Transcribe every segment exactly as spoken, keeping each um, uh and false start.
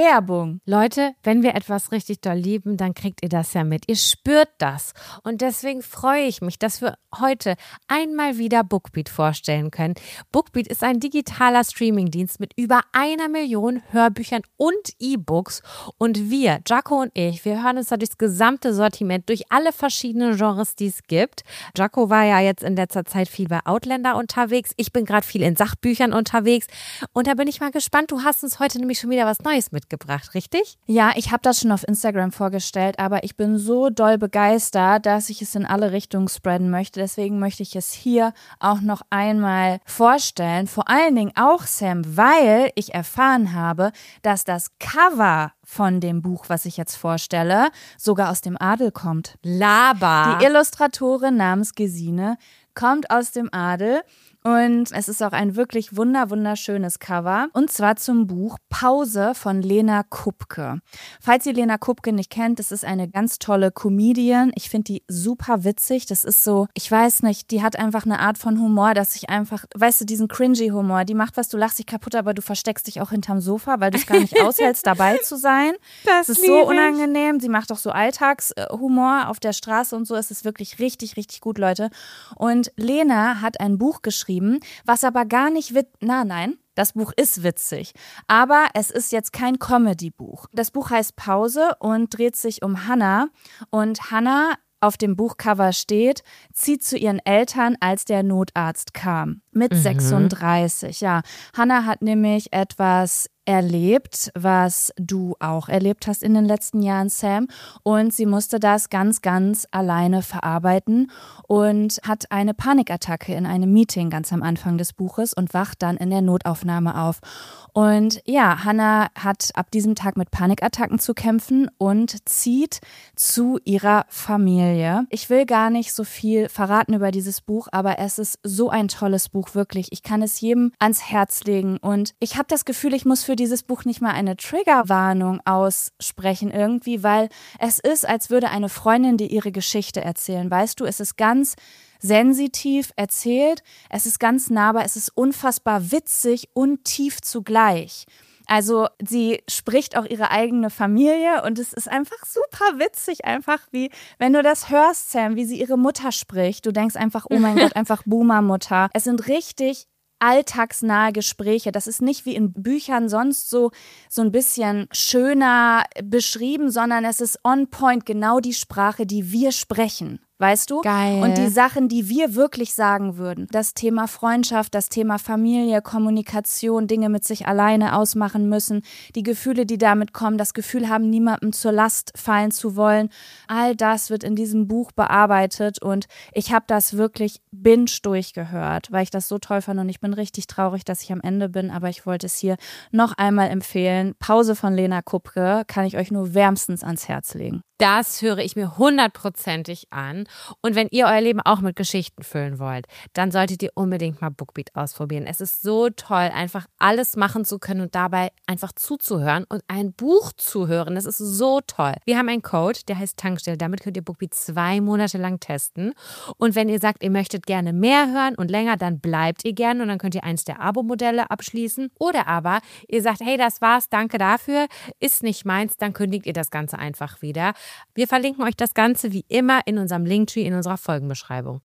Werbung. Leute, wenn wir etwas richtig doll lieben, dann kriegt ihr das ja mit. Ihr spürt das. Und deswegen freue ich mich, dass wir heute einmal wieder Bookbeat vorstellen können. Bookbeat ist ein digitaler Streamingdienst mit über einer Million Hörbüchern und E-Books. Und wir, Jaco und ich, wir hören uns da durchs gesamte Sortiment, durch alle verschiedenen Genres, die es gibt. Jaco war ja jetzt in letzter Zeit viel bei Outlander unterwegs. Ich bin gerade viel in Sachbüchern unterwegs. Und da bin ich mal gespannt. Du hast uns heute nämlich schon wieder was Neues mitgebracht, richtig? Ja, ich habe das schon auf Instagram vorgestellt, aber ich bin so doll begeistert, dass ich es in alle Richtungen spreaden möchte. Deswegen möchte ich es hier auch noch einmal vorstellen. Vor allen Dingen auch, Sam, weil ich erfahren habe, dass das Cover von dem Buch, was ich jetzt vorstelle, sogar aus dem Adel kommt. Laber! Die Illustratorin namens Gesine kommt aus dem Adel. Und es ist auch ein wirklich wunder, wunderschönes Cover. Und zwar zum Buch Pause von Lena Kupke. Falls ihr Lena Kupke nicht kennt, das ist eine ganz tolle Comedian. Ich finde die super witzig. Das ist so, ich weiß nicht, die hat einfach eine Art von Humor, dass ich einfach, weißt du, diesen cringy Humor, die macht was, du lachst dich kaputt, aber du versteckst dich auch hinterm Sofa, weil du es gar nicht aushältst, dabei zu sein. Das, das ist so unangenehm. Sie macht auch so Alltagshumor auf der Straße und so. Es ist wirklich richtig, richtig gut, Leute. Und Lena hat ein Buch geschrieben, was aber gar nicht wit... Na, nein, das Buch ist witzig, aber es ist jetzt kein Comedy-Buch. Das Buch heißt Pause und dreht sich um Hannah. Und Hannah, auf dem Buchcover steht, zieht zu ihren Eltern, als der Notarzt kam. Mit mhm. sechsunddreißig, ja. Hannah hat nämlich etwas erlebt, was du auch erlebt hast in den letzten Jahren, Sam. Und sie musste das ganz, ganz alleine verarbeiten und hat eine Panikattacke in einem Meeting ganz am Anfang des Buches und wacht dann in der Notaufnahme auf. Und ja, Hannah hat ab diesem Tag mit Panikattacken zu kämpfen und zieht zu ihrer Familie. Ich will gar nicht so viel verraten über dieses Buch, aber es ist so ein tolles Buch, wirklich. Ich kann es jedem ans Herz legen und ich habe das Gefühl, ich muss für dieses Buch nicht mal eine Triggerwarnung aussprechen irgendwie, weil es ist, als würde eine Freundin dir ihre Geschichte erzählen. Weißt du, es ist ganz sensitiv erzählt, es ist ganz nahbar, es ist unfassbar witzig und tief zugleich. Also sie spricht auch ihre eigene Familie und es ist einfach super witzig, einfach wie, wenn du das hörst, Sam, wie sie ihre Mutter spricht, du denkst einfach, oh mein Gott, einfach Boomer-Mutter. Es sind richtig alltagsnahe Gespräche. Das ist nicht wie in Büchern sonst so, so ein bisschen schöner beschrieben, sondern es ist on point, genau die Sprache, die wir sprechen. Weißt du? Geil. Und die Sachen, die wir wirklich sagen würden. Das Thema Freundschaft, das Thema Familie, Kommunikation, Dinge mit sich alleine ausmachen müssen, die Gefühle, die damit kommen, das Gefühl haben, niemandem zur Last fallen zu wollen. All das wird in diesem Buch bearbeitet und ich habe das wirklich binge durchgehört, weil ich das so toll fand und ich bin richtig traurig, dass ich am Ende bin, aber ich wollte es hier noch einmal empfehlen. Pause von Lena Kupke kann ich euch nur wärmstens ans Herz legen. Das höre ich mir hundertprozentig an. Und wenn ihr euer Leben auch mit Geschichten füllen wollt, dann solltet ihr unbedingt mal Bookbeat ausprobieren. Es ist so toll, einfach alles machen zu können und dabei einfach zuzuhören und ein Buch zu hören. Das ist so toll. Wir haben einen Code, der heißt Tankstelle. Damit könnt ihr Bookbeat zwei Monate lang testen. Und wenn ihr sagt, ihr möchtet gerne mehr hören und länger, dann bleibt ihr gerne und dann könnt ihr eins der Abo-Modelle abschließen. Oder aber ihr sagt, hey, das war's, danke dafür, ist nicht meins, dann kündigt ihr das Ganze einfach wieder. Wir verlinken euch das Ganze wie immer in unserem Linktree in unserer Folgenbeschreibung.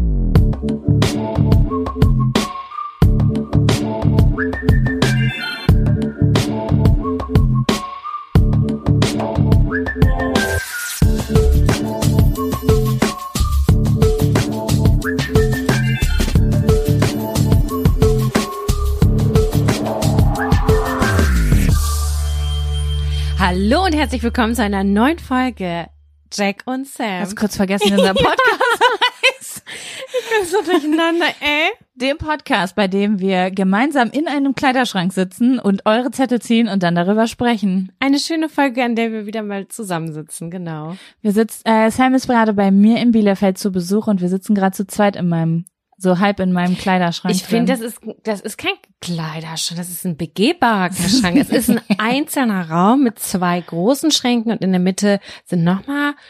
Hallo und herzlich willkommen zu einer neuen Folge Jack und Sam. Hast kurz vergessen, unser Podcast heißt. Ich bin so durcheinander, ey. Dem Podcast, bei dem wir gemeinsam in einem Kleiderschrank sitzen und eure Zettel ziehen und dann darüber sprechen. Eine schöne Folge, an der wir wieder mal zusammensitzen, genau. Wir sitzen, äh, Sam ist gerade bei mir in Bielefeld zu Besuch und wir sitzen gerade zu zweit in meinem so halb in meinem Kleiderschrank. Ich finde, das ist das ist kein Kleiderschrank, das ist ein begehbarer Schrank. Es ist ein einzelner Raum mit zwei großen Schränken und in der Mitte sind nochmal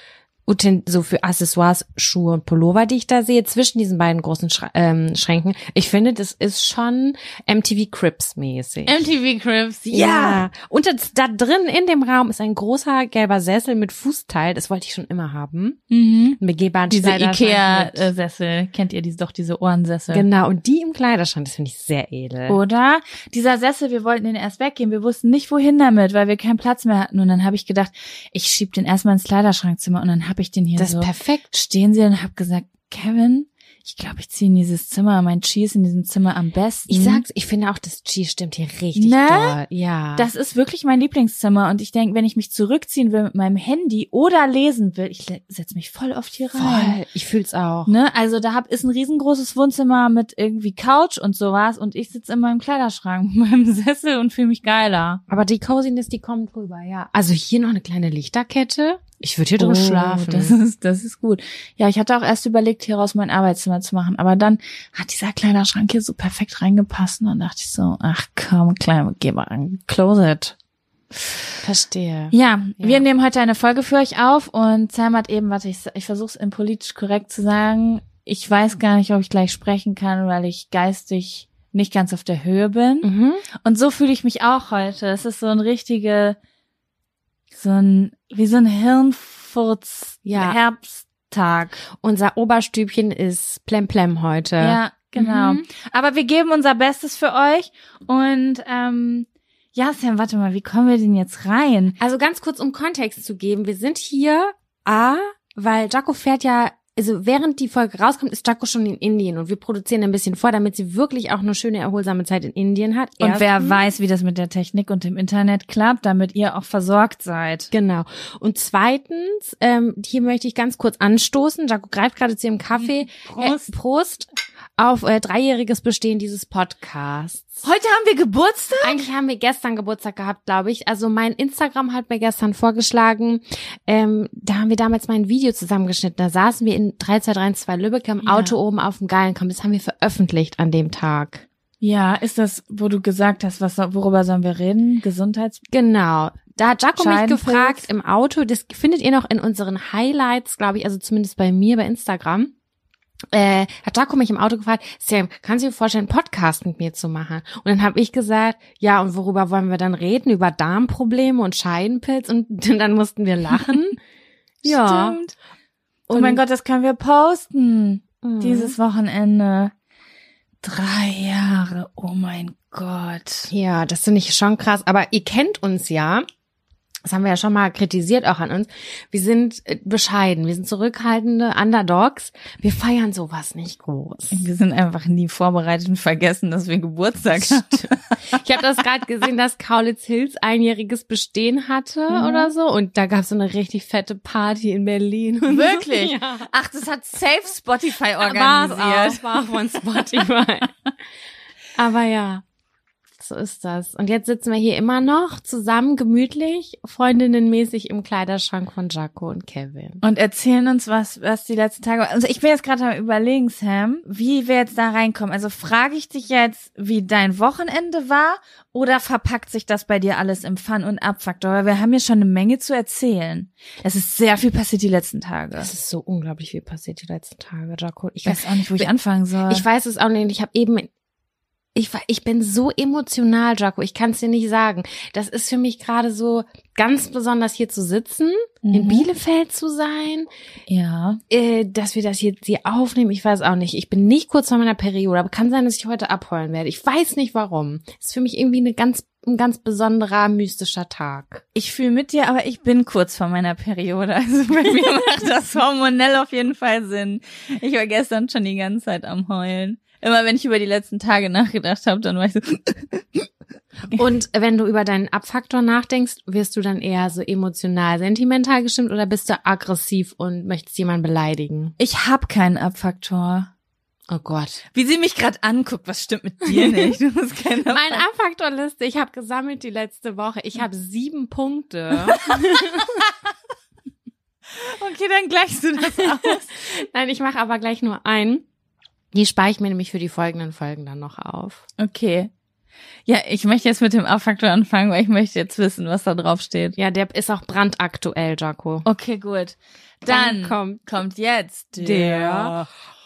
Uten- so für Accessoires, Schuhe und Pullover, die ich da sehe, zwischen diesen beiden großen Schra- ähm, Schränken. Ich finde, das ist schon M T V Cribs mäßig. M T V Cribs, ja. Ja. Und das, da drin in dem Raum ist ein großer gelber Sessel mit Fußteil. Das wollte ich schon immer haben. Mhm. Einen begehbaren Diese Kleiderschrank mit- Ikea-Sessel, kennt ihr die, doch diese Ohrensessel? Genau, und die im Kleiderschrank, das finde ich sehr edel. Oder? Dieser Sessel, wir wollten den erst weggeben, wir wussten nicht, wohin damit, weil wir keinen Platz mehr hatten. Und dann habe ich gedacht, ich schieb den erstmal ins Kleiderschrankzimmer und dann habe ich den hier Das so ist perfekt. stehen sie und habe gesagt, Kevin, ich glaube, ich ziehe in dieses Zimmer, mein Chi ist in diesem Zimmer am besten. Ich sag's, ich finde auch, das Chi stimmt hier richtig Ne? doll. Ja. Das ist wirklich mein Lieblingszimmer und ich denke, wenn ich mich zurückziehen will mit meinem Handy oder lesen will, ich setze mich voll oft hier rein. voll. Ich fühl's auch. Ne? Also da hab, ist ein riesengroßes Wohnzimmer mit irgendwie Couch und sowas und ich sitze in meinem Kleiderschrank mit meinem Sessel und fühle mich geiler. Aber die Coziness, die kommt drüber, ja. Also hier noch eine kleine Lichterkette. Ich würde hier drin schlafen. Das ist, das ist gut. Ja, ich hatte auch erst überlegt, hieraus mein Arbeitszimmer zu machen, aber dann hat dieser Kleiderschrank hier so perfekt reingepasst und dann dachte ich so, ach komm, klein, geh mal an, close it. Verstehe. Ja, Ja. wir nehmen heute eine Folge für euch auf und Sam hat eben, warte, ich, ich versuche es in politisch korrekt zu sagen, ich weiß gar nicht, ob ich gleich sprechen kann, weil ich geistig nicht ganz auf der Höhe bin. Mhm. Und so fühle ich mich auch heute. Es ist so ein richtige, so ein, wie so ein Hirnfurz, Ja. Herbsttag. Unser Oberstübchen ist plemplem heute. Ja, genau. Mhm. Aber wir geben unser Bestes für euch und, ähm, ja, Sam, warte mal, wie kommen wir denn jetzt rein? Also ganz kurz, um Kontext zu geben. Wir sind hier, A, weil Jaco fährt ja, also während die Folge rauskommt, ist Jaco schon in Indien und wir produzieren ein bisschen vor, damit sie wirklich auch eine schöne, erholsame Zeit in Indien hat. Und wer Erstens. weiß, wie das mit der Technik und dem Internet klappt, damit ihr auch versorgt seid. Genau. Und zweitens, ähm, hier möchte ich ganz kurz anstoßen. Jaco greift gerade zu ihrem Kaffee. Prost. Äh, Prost auf äh, dreijähriges Bestehen dieses Podcasts. Heute haben wir Geburtstag? Eigentlich haben wir gestern Geburtstag gehabt, glaube ich. Also mein Instagram hat mir gestern vorgeschlagen, ähm, da haben wir damals mal ein Video zusammengeschnitten. Da saßen wir in drei zwei drei zwei Lübeck im Ja. Auto oben auf dem Geilenkamm. Das haben wir veröffentlicht an dem Tag. Ja, ist das, wo du gesagt hast, was, worüber sollen wir reden? Gesundheits... Genau. Da hat Jaco mich Scheidenpilz. gefragt im Auto, das findet ihr noch in unseren Highlights, glaube ich, also zumindest bei mir bei Instagram. Äh, hat Jaco mich im Auto gefragt, Sam, kannst du dir vorstellen, einen Podcast mit mir zu machen? Und dann habe ich gesagt, ja, und worüber wollen wir dann reden? Über Darmprobleme und Scheidenpilz? Und dann mussten wir lachen. Ja. Stimmt. Oh mein Gott, das können wir posten. Mhm. Dieses Wochenende. Drei Jahre, oh mein Gott. Ja, das finde ich schon krass. Aber ihr kennt uns ja. Das haben wir ja schon mal kritisiert auch an uns. Wir sind äh, bescheiden, wir sind zurückhaltende Underdogs. Wir feiern sowas nicht groß. Wir sind einfach nie vorbereitet und vergessen, dass wir Geburtstag haben. Ich habe das gerade gesehen, dass Kaulitz Hills einjähriges Bestehen hatte Mhm. oder so. Und da gab es so eine richtig fette Party in Berlin. Und Wirklich? So. Ja. Ach, das hat Safe Spotify War's organisiert. auch, war auch von Spotify. Aber ja, so ist das. Und jetzt sitzen wir hier immer noch zusammen, gemütlich, freundinnenmäßig im Kleiderschrank von Jaco und Kevin. Und erzählen uns, was, was die letzten Tage, also ich bin jetzt gerade am Überlegen, Sam, wie wir jetzt da reinkommen. Also frage ich dich jetzt, wie dein Wochenende war oder verpackt sich das bei dir alles im Fun- und Abfaktor? Weil wir haben ja schon eine Menge zu erzählen. Es ist sehr viel passiert die letzten Tage. Es ist so unglaublich viel passiert die letzten Tage, Jaco. Ich weiß auch nicht, wo ich anfangen soll. Ich weiß es auch nicht. Ich habe eben, ich, war- ich bin so emotional, Jaco. Ich kann es dir nicht sagen. Das ist für mich gerade so ganz besonders, hier zu sitzen, in Mhm. Bielefeld zu sein, Ja. äh, dass wir das jetzt hier aufnehmen. Ich weiß auch nicht. Ich bin nicht kurz vor meiner Periode, aber kann sein, dass ich heute abheulen werde. Ich weiß nicht warum. Es ist für mich irgendwie eine ganz, ein ganz besonderer, mystischer Tag. Ich fühle mit dir, aber ich bin kurz vor meiner Periode. Also bei mir macht das hormonell auf jeden Fall Sinn. Ich war gestern schon die ganze Zeit am Heulen. Immer wenn ich über die letzten Tage nachgedacht habe, dann war ich so... Und wenn du über deinen Abfaktor nachdenkst, wirst du dann eher so emotional, sentimental gestimmt oder bist du aggressiv und möchtest jemanden beleidigen? Ich habe keinen Abfaktor. Oh Gott. Wie sie mich gerade anguckt, was stimmt mit dir nicht? Du hast keinen Meine Abfaktorliste, ich habe gesammelt die letzte Woche. Ich habe sieben Punkte. Okay, dann gleichst du das aus. Nein, ich mache aber gleich nur einen. Die spare ich mir nämlich für die folgenden Folgen dann noch auf. Okay. Ja, ich möchte jetzt mit dem Abfaktor anfangen, weil ich möchte jetzt wissen, was da drauf steht. Ja, der ist auch brandaktuell, Jaco. Okay, gut. Dann, Dann kommt, kommt jetzt der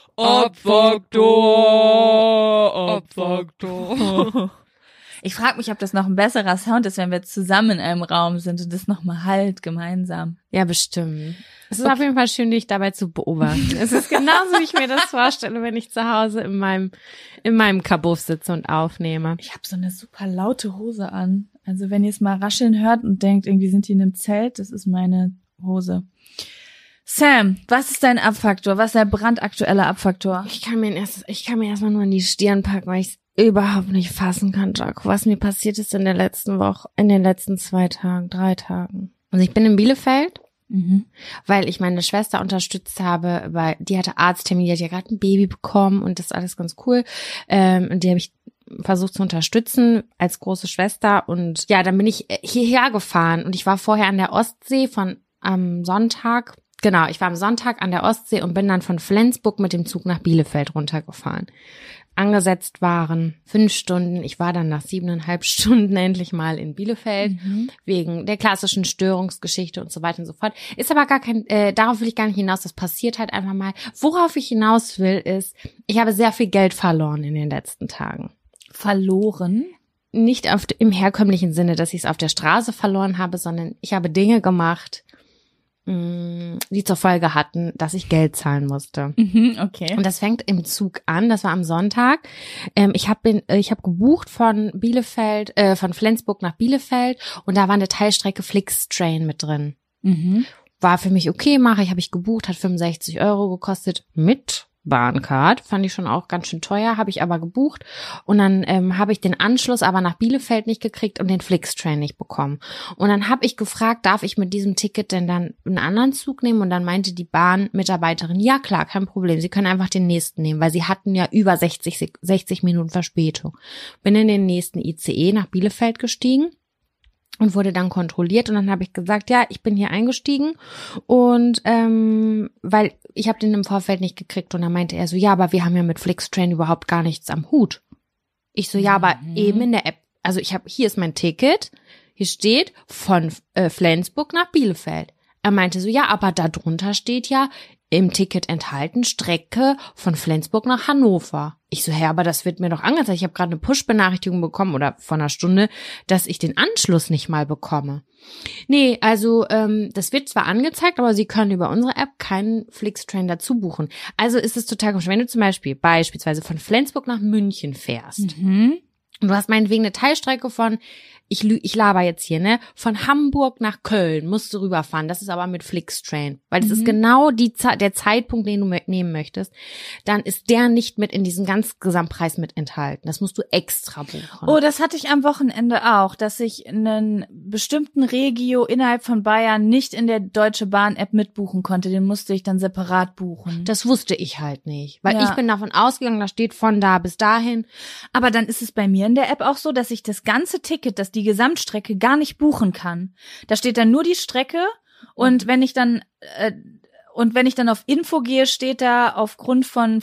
Abfaktor. Abfaktor. Ich frage mich, ob das noch ein besserer Sound ist, wenn wir zusammen in einem Raum sind und das nochmal halt gemeinsam. Ja, bestimmt. Es ist okay. Auf jeden Fall schön, dich dabei zu beobachten. Es ist genauso, wie ich mir das vorstelle, wenn ich zu Hause in meinem in meinem Kabuff sitze und aufnehme. Ich habe so eine super laute Hose an. Also wenn ihr es mal rascheln hört und denkt, irgendwie sind die in einem Zelt, das ist meine Hose. Sam, was ist dein Abfaktor? Was ist der brandaktuelle Abfaktor? Ich kann mir erst, ich kann mir erstmal nur in die Stirn packen, weil ich es überhaupt nicht fassen kann, Jaco, was mir passiert ist in der letzten Woche, in den letzten zwei Tagen, drei Tagen. Also ich bin in Bielefeld, mhm. weil ich meine Schwester unterstützt habe, weil die hatte Arzttermin, die hat ja gerade ein Baby bekommen und das ist alles ganz cool. Ähm, und die habe ich versucht zu unterstützen als große Schwester. Und ja, dann bin ich hierher gefahren und ich war vorher an der Ostsee von am Sonntag. Genau, ich war am Sonntag an der Ostsee und bin dann von Flensburg mit dem Zug nach Bielefeld runtergefahren. Angesetzt waren fünf Stunden. Ich war dann nach siebeneinhalb Stunden endlich mal in Bielefeld, mhm. wegen der klassischen Störungsgeschichte und so weiter und so fort. Ist aber gar kein, äh, darauf will ich gar nicht hinaus. Das passiert halt einfach mal. Worauf ich hinaus will, ist, ich habe sehr viel Geld verloren in den letzten Tagen. Verloren? Nicht auf, im herkömmlichen Sinne, dass ich es auf der Straße verloren habe, sondern ich habe Dinge gemacht, die zur Folge hatten, dass ich Geld zahlen musste. Mhm, okay. Und das fängt im Zug an, das war am Sonntag. Ähm, ich habe ich hab gebucht von Bielefeld, äh, von Flensburg nach Bielefeld und da war eine Teilstrecke Flixtrain mit drin. Mhm. War für mich okay, mache ich, habe ich gebucht, hat fünfundsechzig Euro gekostet mit Bahncard, fand ich schon auch ganz schön teuer, habe ich aber gebucht und dann ähm, habe ich den Anschluss aber nach Bielefeld nicht gekriegt und den Flixtrain nicht bekommen. Und dann habe ich gefragt, darf ich mit diesem Ticket denn dann einen anderen Zug nehmen? Und dann meinte die Bahnmitarbeiterin, ja klar, kein Problem, Sie können einfach den nächsten nehmen, weil sie hatten ja über sechzig, sechzig Minuten Verspätung. Bin in den nächsten I C E nach Bielefeld gestiegen und wurde dann kontrolliert und dann habe ich gesagt, ja, ich bin hier eingestiegen und ähm, weil ich habe den im Vorfeld nicht gekriegt und dann meinte er so, ja, aber wir haben ja mit Flixtrain überhaupt gar nichts am Hut. Ich so, ja, aber mhm. eben in der App, also ich habe, hier ist mein Ticket, hier steht von äh, Flensburg nach Bielefeld. Er meinte so, ja, aber da drunter steht ja im Ticket enthalten Strecke von Flensburg nach Hannover. Ich so, hä, aber das wird mir doch angezeigt. Ich habe gerade eine Push-Benachrichtigung bekommen oder vor einer Stunde, dass ich den Anschluss nicht mal bekomme. Nee, also ähm, das wird zwar angezeigt, aber Sie können über unsere App keinen Flixtrain dazu buchen. Also ist es total komisch. Wenn du zum Beispiel beispielsweise von Flensburg nach München fährst mhm. und du hast meinetwegen eine Teilstrecke von Ich, ich laber jetzt hier, ne? Von Hamburg nach Köln musst du rüberfahren. Das ist aber mit Flixtrain. Weil das mhm. ist genau die Ze- der Zeitpunkt, den du m- nehmen möchtest. Dann ist der nicht mit in diesem ganz Gesamtpreis mit enthalten. Das musst du extra buchen. Oh, das hatte ich am Wochenende auch, dass ich einen bestimmten Regio innerhalb von Bayern nicht in der Deutsche Bahn-App mitbuchen konnte. Den musste ich dann separat buchen. Das wusste ich halt nicht. Weil ja. ich bin davon ausgegangen, da steht von da bis dahin. Aber dann ist es bei mir in der App auch so, dass ich das ganze Ticket, das die Gesamtstrecke gar nicht buchen kann. Da steht dann nur die Strecke und wenn ich dann äh, und wenn ich dann auf Info gehe, steht da aufgrund von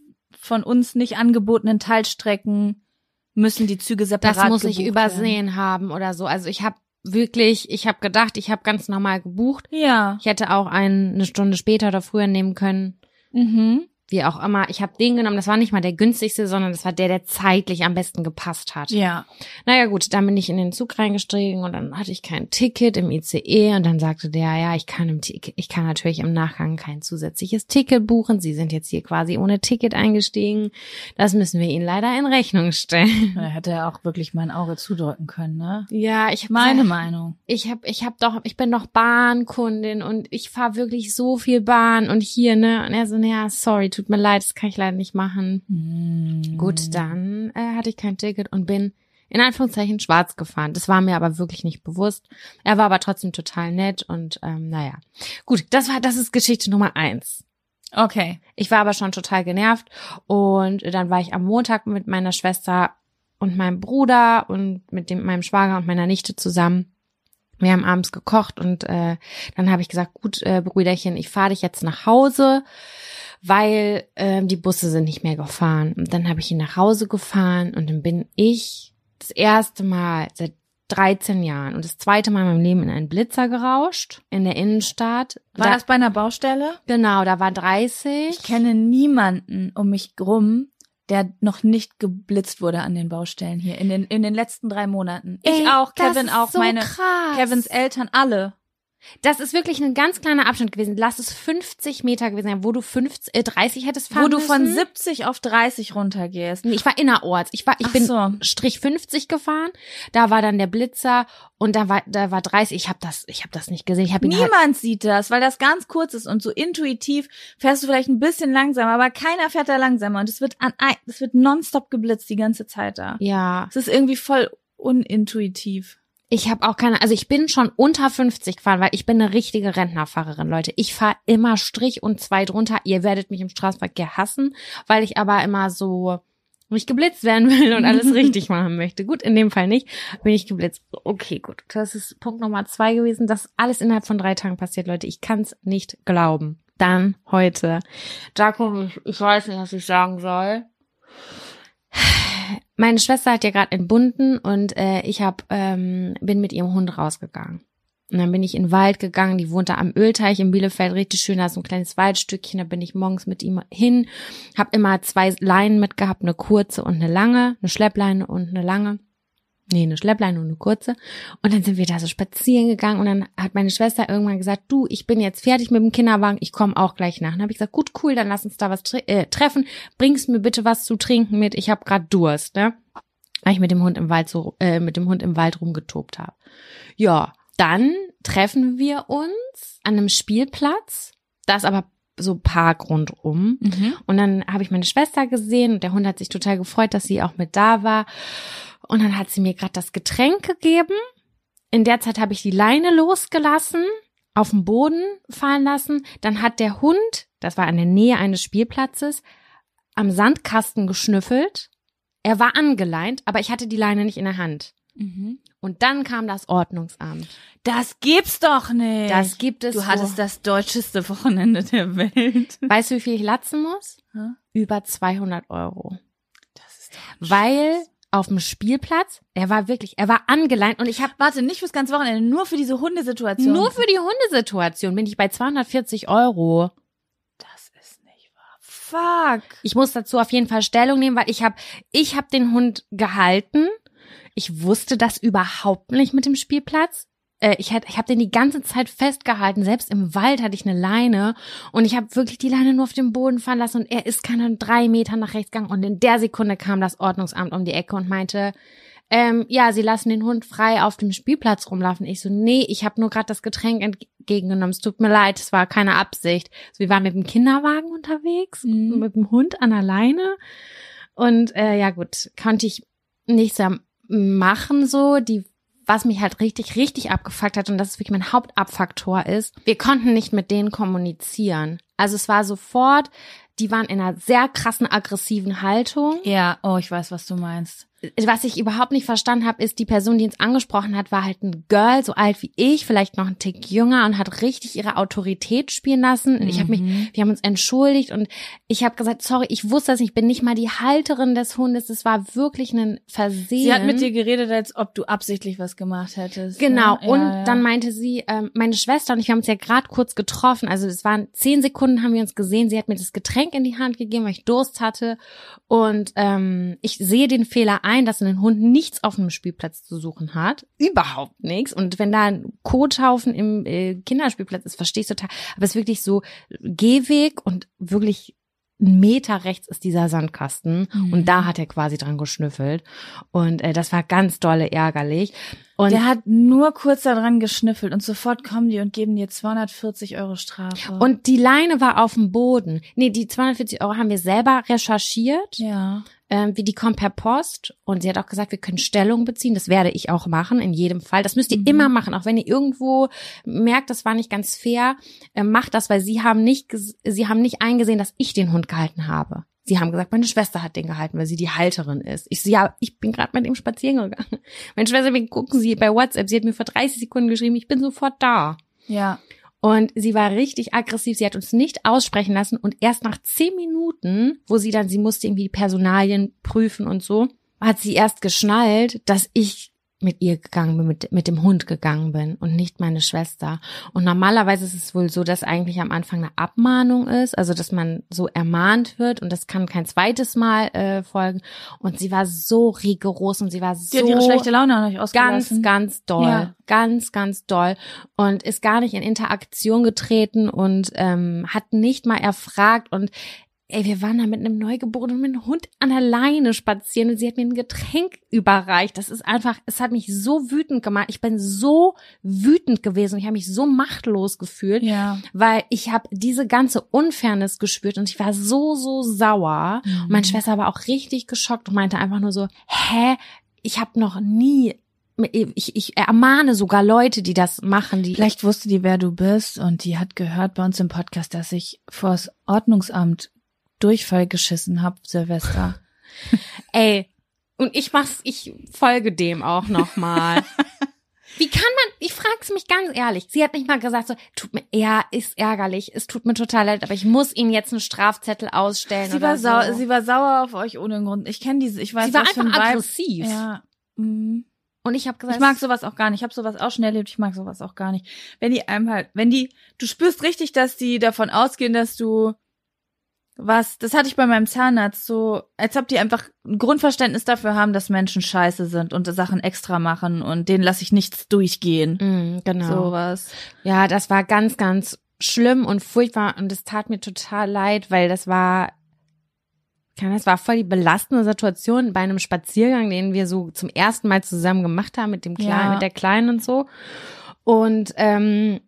von uns nicht angebotenen Teilstrecken müssen die Züge separat Das muss ich gebucht übersehen werden. haben oder so. Also ich habe wirklich, ich habe gedacht, ich habe ganz normal gebucht. Ja. Ich hätte auch einen eine Stunde später oder früher nehmen können. Mhm. Wie auch immer, ich habe den genommen, das war nicht mal der günstigste, sondern das war der, der zeitlich am besten gepasst hat. Ja. Naja gut, dann bin ich in den Zug reingestiegen und dann hatte ich kein Ticket im I C E und dann sagte der, ja, ich kann im Ticket, ich kann natürlich im Nachgang kein zusätzliches Ticket buchen. Sie sind jetzt hier quasi ohne Ticket eingestiegen. Das müssen wir Ihnen leider in Rechnung stellen. Da hätte er auch wirklich mein Auge zudrücken können, ne? Ja, ich hab meine gesagt, Meinung. Ich habe ich hab doch, ich bin doch Bahnkundin und ich fahre wirklich so viel Bahn und hier, ne? Und er so, ja, sorry, tut mir leid, das kann ich leider nicht machen. Mm. Gut, dann äh, hatte ich kein Ticket und bin in Anführungszeichen schwarz gefahren. Das war mir aber wirklich nicht bewusst. Er war aber trotzdem total nett und ähm, naja. Gut, das war, das ist Geschichte Nummer eins. Okay. Ich war aber schon total genervt und dann war ich am Montag mit meiner Schwester und meinem Bruder und mit dem meinem Schwager und meiner Nichte zusammen. Wir haben abends gekocht und äh, dann habe ich gesagt, gut, äh, Brüderchen, ich fahre dich jetzt nach Hause, weil ähm, die Busse sind nicht mehr gefahren. Und dann habe ich ihn nach Hause gefahren und dann bin ich das erste Mal seit dreizehn Jahren und das zweite Mal in meinem Leben in einen Blitzer gerauscht, in der Innenstadt. War da, das bei einer Baustelle? Genau, da war dreißig. Ich kenne niemanden um mich rum, der noch nicht geblitzt wurde an den Baustellen hier in den in den letzten drei Monaten. Ey, ich auch, Kevin auch, so meine krass. Kevins Eltern, alle. Das ist wirklich ein ganz kleiner Abstand gewesen. Lass es fünfzig Meter gewesen sein, wo du fünfzig, äh, dreißig hättest fahren Wo du müssen. von siebzig auf dreißig runtergehst. Nee, ich war innerorts. Ich war, ich Ach bin so. Strich fünfzig gefahren. Da war dann der Blitzer und da war, da war dreißig. Ich habe das, ich habe das nicht gesehen. Ich habe ihn Niemand halt, sieht das, weil das ganz kurz ist und so intuitiv fährst du vielleicht ein bisschen langsamer, aber keiner fährt da langsamer und es wird an, es wird nonstop geblitzt die ganze Zeit da. ja. Es ist irgendwie voll unintuitiv. Ich habe auch keine, also ich bin schon unter fünfzig gefahren, weil ich bin eine richtige Rentnerfahrerin, Leute. Ich fahre immer Strich und zwei drunter. Ihr werdet mich im Straßenverkehr hassen, weil ich aber immer so nicht geblitzt werden will und alles richtig machen möchte. Gut, in dem Fall nicht, bin ich geblitzt. Okay, gut. Das ist Punkt Nummer zwei gewesen. Das ist alles innerhalb von drei Tagen passiert, Leute. Ich kann es nicht glauben. Dann heute. Jaco, ich, ich weiß nicht, was ich sagen soll. Meine Schwester hat ja gerade entbunden und äh, ich hab, ähm, bin mit ihrem Hund rausgegangen. Und dann bin ich in den Wald gegangen, die wohnt da am Ölteich in Bielefeld, richtig schön, da ist so ein kleines Waldstückchen, da bin ich morgens mit ihm hin, hab immer zwei Leinen mitgehabt, eine kurze und eine lange, eine Schleppleine und eine lange. Nee, eine Schleppleine und eine kurze. Und dann sind wir da so spazieren gegangen und dann hat meine Schwester irgendwann gesagt, du, ich bin jetzt fertig mit dem Kinderwagen, ich komme auch gleich nach. Dann habe ich gesagt, gut, cool, dann lass uns da was tre- äh, treffen. Bringst mir bitte was zu trinken mit, ich habe gerade Durst, ne? Weil ich mit dem Hund im Wald so äh, mit dem Hund im Wald rumgetobt habe. Ja, dann treffen wir uns an einem Spielplatz. Da ist aber so Park rundum. Mhm. Und dann habe ich meine Schwester gesehen und der Hund hat sich total gefreut, dass sie auch mit da war. Und dann hat sie mir gerade das Getränk gegeben. In der Zeit habe ich die Leine losgelassen, auf den Boden fallen lassen. Dann hat der Hund, das war in der Nähe eines Spielplatzes, am Sandkasten geschnüffelt. Er war angeleint, aber ich hatte die Leine nicht in der Hand. Mhm. Und dann kam das Ordnungsamt. Das gibt's doch nicht. Das gibt es Du so. hattest das deutscheste Wochenende der Welt. Weißt du, wie viel ich latzen muss? Hä? Über zweihundert Euro. Das ist doch Weil auf dem Spielplatz, er war wirklich, er war angeleint und ich habe Warte, nicht fürs ganze Wochenende, nur für diese Hundesituation. nur für die Hundesituation bin ich bei zweihundertvierzig Euro. Das ist nicht wahr. Fuck. Ich muss dazu auf jeden Fall Stellung nehmen, weil ich habe ich habe den Hund gehalten. Ich wusste das überhaupt nicht mit dem Spielplatz. Äh, ich hab, ich habe den die ganze Zeit festgehalten. Selbst im Wald hatte ich eine Leine und ich habe wirklich die Leine nur auf den Boden fallen lassen und er ist keine drei Meter nach rechts gegangen und in der Sekunde kam das Ordnungsamt um die Ecke und meinte, ähm, ja, sie lassen den Hund frei auf dem Spielplatz rumlaufen. Ich so, nee, ich habe nur gerade das Getränk entgegengenommen. Es tut mir leid, es war keine Absicht. So, wir waren mit dem Kinderwagen unterwegs, Mhm. mit dem Hund an der Leine und äh, ja gut, konnte ich nichts machen so, die was mich halt richtig, richtig abgefuckt hat und das ist wirklich mein Hauptabfaktor ist, wir konnten nicht mit denen kommunizieren. Also es war sofort, die waren in einer sehr krassen, aggressiven Haltung. Ja, oh, ich weiß, was du meinst. Was ich überhaupt nicht verstanden habe, ist, die Person, die uns angesprochen hat, war halt ein Girl, so alt wie ich, vielleicht noch ein Tick jünger und hat richtig ihre Autorität spielen lassen. Und ich habe mich, wir haben uns entschuldigt und ich habe gesagt, sorry, ich wusste das nicht, ich bin nicht mal die Halterin des Hundes, es war wirklich ein Versehen. Sie hat mit dir geredet, als ob du absichtlich was gemacht hättest. Genau, Ja, und ja, ja. dann meinte sie, ähm, meine Schwester und ich, wir haben uns ja gerade kurz getroffen, also es waren zehn Sekunden, haben wir uns gesehen, sie hat mir das Getränk in die Hand gegeben, weil ich Durst hatte und ähm, ich sehe den Fehler ein, dass ein Hund nichts auf einem Spielplatz zu suchen hat, überhaupt nichts und wenn da ein Kothaufen im äh, Kinderspielplatz ist, verstehe ich total, aber es ist wirklich so Gehweg und wirklich ein Meter rechts ist dieser Sandkasten Mhm. und da hat er quasi dran geschnüffelt und äh, das war ganz dolle ärgerlich. Und Der hat nur kurz daran geschnüffelt und sofort kommen die und geben dir zweihundertvierzig Euro Strafe. Und die Leine war auf dem Boden. Nee, die zweihundertvierzig Euro haben wir selber recherchiert. ja. Ähm, wie die kommen per Post. Und sie hat auch gesagt, wir können Stellung beziehen. Das werde ich auch machen, in jedem Fall. Das müsst ihr Mhm. immer machen. Auch wenn ihr irgendwo merkt, das war nicht ganz fair, äh, macht das, weil sie haben nicht, ges- sie haben nicht eingesehen, dass ich den Hund gehalten habe. Sie haben gesagt, meine Schwester hat den gehalten, weil sie die Halterin ist. Ich so, ja, ich bin gerade mit ihm spazieren gegangen. Meine Schwester, wir gucken sie bei WhatsApp. Sie hat mir vor dreißig Sekunden geschrieben, ich bin sofort da. Ja. Und sie war richtig aggressiv, sie hat uns nicht aussprechen lassen und erst nach zehn Minuten, wo sie dann, sie musste irgendwie die Personalien prüfen und so, hat sie erst geschnallt, dass ich mit ihr gegangen bin, mit, mit dem Hund gegangen bin und nicht meine Schwester. Und normalerweise ist es wohl so, dass eigentlich am Anfang eine Abmahnung ist, also dass man so ermahnt wird und das kann kein zweites Mal äh, folgen. Und sie war so rigoros und sie war so... Die hat ihre schlechte Laune auch nicht ganz, ausgelassen. ganz doll. Ja. Ganz, ganz doll. Und ist gar nicht in Interaktion getreten und ähm, hat nicht mal erfragt und ey, wir waren da mit einem Neugeborenen, mit einem Hund an der Leine spazieren und sie hat mir ein Getränk überreicht. Das ist einfach, es hat mich so wütend gemacht. Ich bin so wütend gewesen. Ich habe mich so machtlos gefühlt, Ja. weil ich habe diese ganze Unfairness gespürt und ich war so, so sauer. Mhm. Und meine Schwester war auch richtig geschockt und meinte einfach nur so, hä, ich habe noch nie... Ich, ich ermahne sogar Leute, die das machen. Die Vielleicht wusste die, wer du bist und die hat gehört bei uns im Podcast, dass ich vors Ordnungsamt Durchfall geschissen hab, Silvester. Ey, und ich mach's, ich folge dem auch nochmal. Wie kann man, ich frag's mich ganz ehrlich, sie hat nicht mal gesagt so, tut mir, ja, ist ärgerlich, es tut mir total leid, aber ich muss Ihnen jetzt einen Strafzettel ausstellen Sie oder war so. sau, sie war sauer auf euch ohne Grund. Ich kenne diese, ich weiß Sie war was für ein einfach Vibe. aggressiv. Ja. Mhm. Und ich habe gesagt, Ich mag sowas auch gar nicht. Ich habe sowas auch schon erlebt. Ich mag sowas auch gar nicht. Wenn die einem halt, wenn die, du spürst richtig, dass die davon ausgehen, dass du was, das hatte ich bei meinem Zahnarzt so, als ob die einfach ein Grundverständnis dafür haben, dass Menschen scheiße sind und Sachen extra machen und denen lasse ich nichts durchgehen. mm, genau. Sowas. Ja, das war ganz, ganz schlimm und furchtbar und es tat mir total leid, weil das war, das war voll die belastende Situation bei einem Spaziergang, den wir so zum ersten Mal zusammen gemacht haben mit dem Kleinen, Ja. mit der Kleinen und so. Und ähm,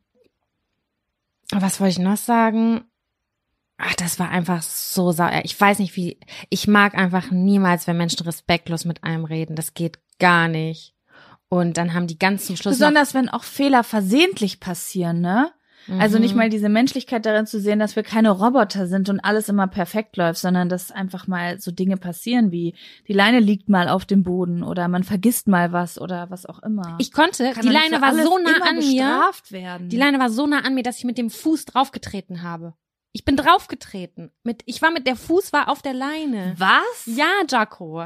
was wollte ich noch sagen? Ach, das war einfach so sauer. Ich weiß nicht, wie, ich mag einfach niemals, wenn Menschen respektlos mit einem reden. Das geht gar nicht. Und dann haben die ganz zum Schluss Besonders wenn auch Fehler versehentlich passieren, ne? noch, Also nicht Mhm. mal diese Menschlichkeit darin zu sehen, dass wir keine Roboter sind und alles immer perfekt läuft, sondern dass einfach mal so Dinge passieren wie die Leine liegt mal auf dem Boden oder man vergisst mal was oder was auch immer. Ich konnte, Kann die doch nicht Leine für war alles so nah immer an mir. bestraft werden. Die Leine war so nah an mir, dass ich mit dem Fuß draufgetreten habe. Ich bin draufgetreten. Mit, ich war mit, der Fuß war auf der Leine. Was? Ja, Jaco.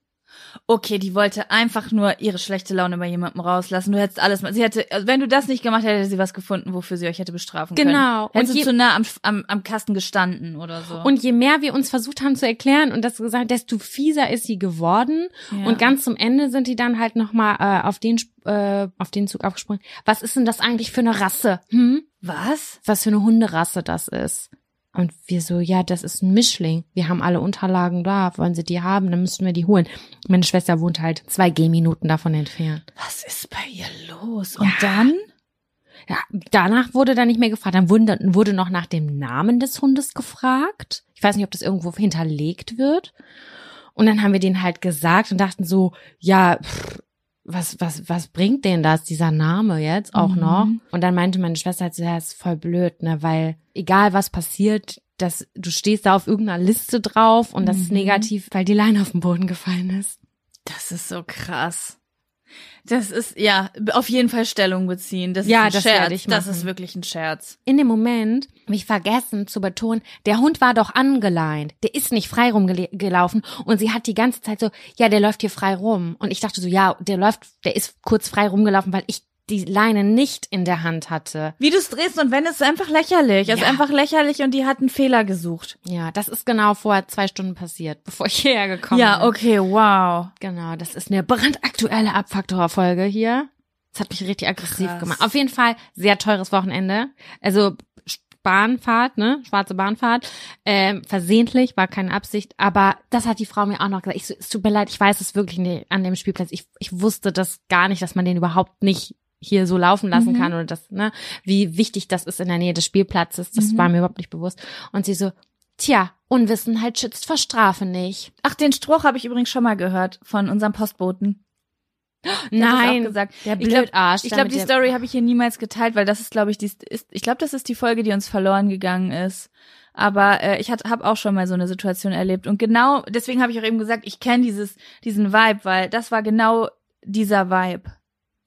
Okay, die wollte einfach nur ihre schlechte Laune bei jemandem rauslassen. Du hättest alles mal, sie hätte, also wenn du das nicht gemacht hättest, hätte sie was gefunden, wofür sie euch hätte bestrafen können. Genau. Hättest Und du je- zu nah am, am, am Kasten gestanden oder so. Und je mehr wir uns versucht haben zu erklären und das gesagt, desto fieser ist sie geworden. Ja. Und ganz zum Ende sind die dann halt nochmal äh, auf den äh, auf den Zug aufgesprungen. Was ist denn das eigentlich für eine Rasse? Hm? Was? Was für eine Hunderasse das ist? Und wir so, ja, das ist ein Mischling. Wir haben alle Unterlagen da. Wollen Sie die haben? Dann müssten wir die holen. Meine Schwester wohnt halt zwei Gehminuten davon entfernt. Was ist bei ihr los? Und dann? Ja, danach wurde dann nicht mehr gefragt. Dann wurde, dann wurde noch nach dem Namen des Hundes gefragt. Ich weiß nicht, ob das irgendwo hinterlegt wird. Und dann haben wir denen halt gesagt und dachten so, ja, pff, was, was, was bringt denen das, dieser Name jetzt auch Mhm. noch? Und dann meinte meine Schwester halt so, ja, ist voll blöd, ne, weil egal was passiert, dass du stehst da auf irgendeiner Liste drauf und das ist Mhm. negativ, weil die Leine auf den Boden gefallen ist. Das ist so krass. Das ist, ja, auf jeden Fall Stellung beziehen. Das Ja, ist ein das Scherz. werde ich Das machen. ist wirklich ein Scherz. In dem Moment habe ich vergessen zu betonen, der Hund war doch angeleint. Der ist nicht frei rumgelaufen und sie hat die ganze Zeit so, ja, der läuft hier frei rum. Und ich dachte so, ja, der läuft, der ist kurz frei rumgelaufen, weil ich die Leine nicht in der Hand hatte. Wie du es drehst und wenn, ist es einfach lächerlich. Es ist Ja. einfach lächerlich und die hat einen Fehler gesucht. Ja, das ist genau vor zwei Stunden passiert, bevor ich hierher gekommen Ja, bin. okay, wow. Genau, das ist eine brandaktuelle Abfaktor-Folge hier. Das hat mich richtig aggressiv Krass. gemacht. Auf jeden Fall sehr teures Wochenende. Also Bahnfahrt, ne, schwarze Bahnfahrt, ähm, versehentlich, war keine Absicht, aber das hat die Frau mir auch noch gesagt. Ich so, es tut mir leid, ich weiß es wirklich nicht an dem Spielplatz. Ich, ich wusste das gar nicht, dass man den überhaupt nicht hier so laufen lassen Mhm. kann oder das, ne, wie wichtig das ist in der Nähe des Spielplatzes. Das Mhm. war mir überhaupt nicht bewusst. Und sie so, tja, Unwissenheit schützt vor Strafe nicht. Ach, den Spruch habe ich übrigens schon mal gehört von unserem Postboten. Der hat das Nein, auch gesagt. der Ich glaub- Blödarsch. Ich glaube, damit die der- Story habe ich hier niemals geteilt, weil das ist, glaube ich, die ist, ich glaube, das ist die Folge, die uns verloren gegangen ist. Aber äh, ich habe auch schon mal so eine Situation erlebt und genau deswegen habe ich auch eben gesagt, ich kenne dieses diesen Vibe, weil das war genau dieser Vibe.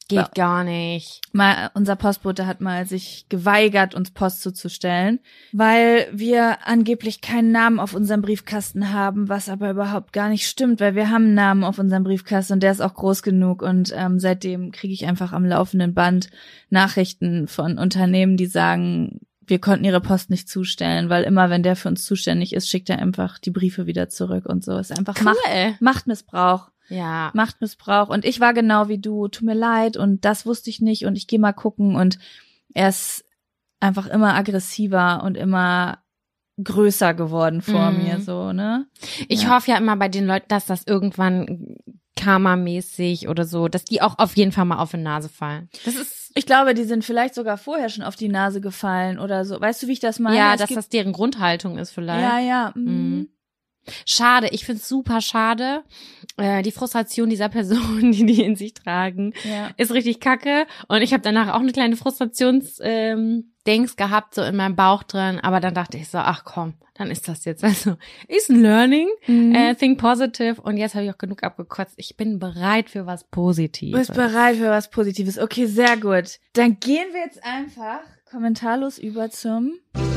Geht gar nicht. Mal, unser Postbote hat mal sich geweigert, uns Post zuzustellen, weil wir angeblich keinen Namen auf unserem Briefkasten haben, was aber überhaupt gar nicht stimmt, weil wir haben einen Namen auf unserem Briefkasten und der ist auch groß genug und ähm, seitdem kriege ich einfach am laufenden Band Nachrichten von Unternehmen, die sagen, wir konnten ihre Post nicht zustellen, weil immer, wenn der für uns zuständig ist, schickt er einfach die Briefe wieder zurück und so. Ist einfach Cool. Macht, Machtmissbrauch. Ja. Machtmissbrauch. Und ich war genau wie du, tut mir leid und das wusste ich nicht und ich gehe mal gucken und er ist einfach immer aggressiver und immer größer geworden vor Mhm. mir, so, ne? Ich Ja. hoffe ja immer bei den Leuten, dass das irgendwann karmamäßig oder so, dass die auch auf jeden Fall mal auf die Nase fallen. Das ist, Ich glaube, die sind vielleicht sogar vorher schon auf die Nase gefallen oder so. Weißt du, wie ich das meine? ja, Es dass gibt- das deren Grundhaltung ist vielleicht. Ja, ja. Mhm. Mhm. Schade, ich find's super schade. Äh, die Frustration dieser Personen, die die in sich tragen, Ja. ist richtig kacke. Und ich habe danach auch eine kleine Frustrations ähm, Dings gehabt, so in meinem Bauch drin. Aber dann dachte ich so, ach komm, dann ist das jetzt. Also, ist ein Learning, Mhm. äh, think positive. Und jetzt habe ich auch genug abgekotzt. Ich bin bereit für was Du Positives. bist bereit für was Positives. Okay, sehr gut. Dann gehen wir jetzt einfach kommentarlos über zum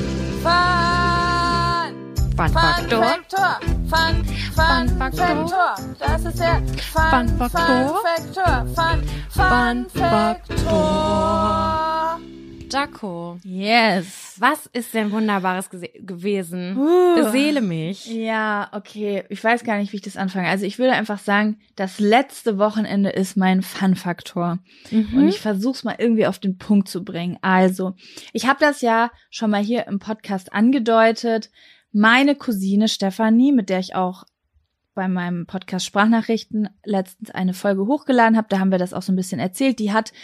Fun Faktor. Fun, Fun Faktor. Das ist der Fun Faktor. Faktor. Fun, Fun Faktor. Jaco, Yes. was ist denn Wunderbares gese- gewesen? Uh. Beseele mich. Ja, okay. Ich weiß gar nicht, wie ich das anfange. Also ich würde einfach sagen, das letzte Wochenende ist mein Fun-Faktor. Mhm. Und ich versuch's mal irgendwie auf den Punkt zu bringen. Also, ich habe das ja schon mal hier im Podcast angedeutet. Meine Cousine Stefanie, mit der ich auch bei meinem Podcast Sprachnachrichten letztens eine Folge hochgeladen habe, da haben wir das auch so ein bisschen erzählt, die hat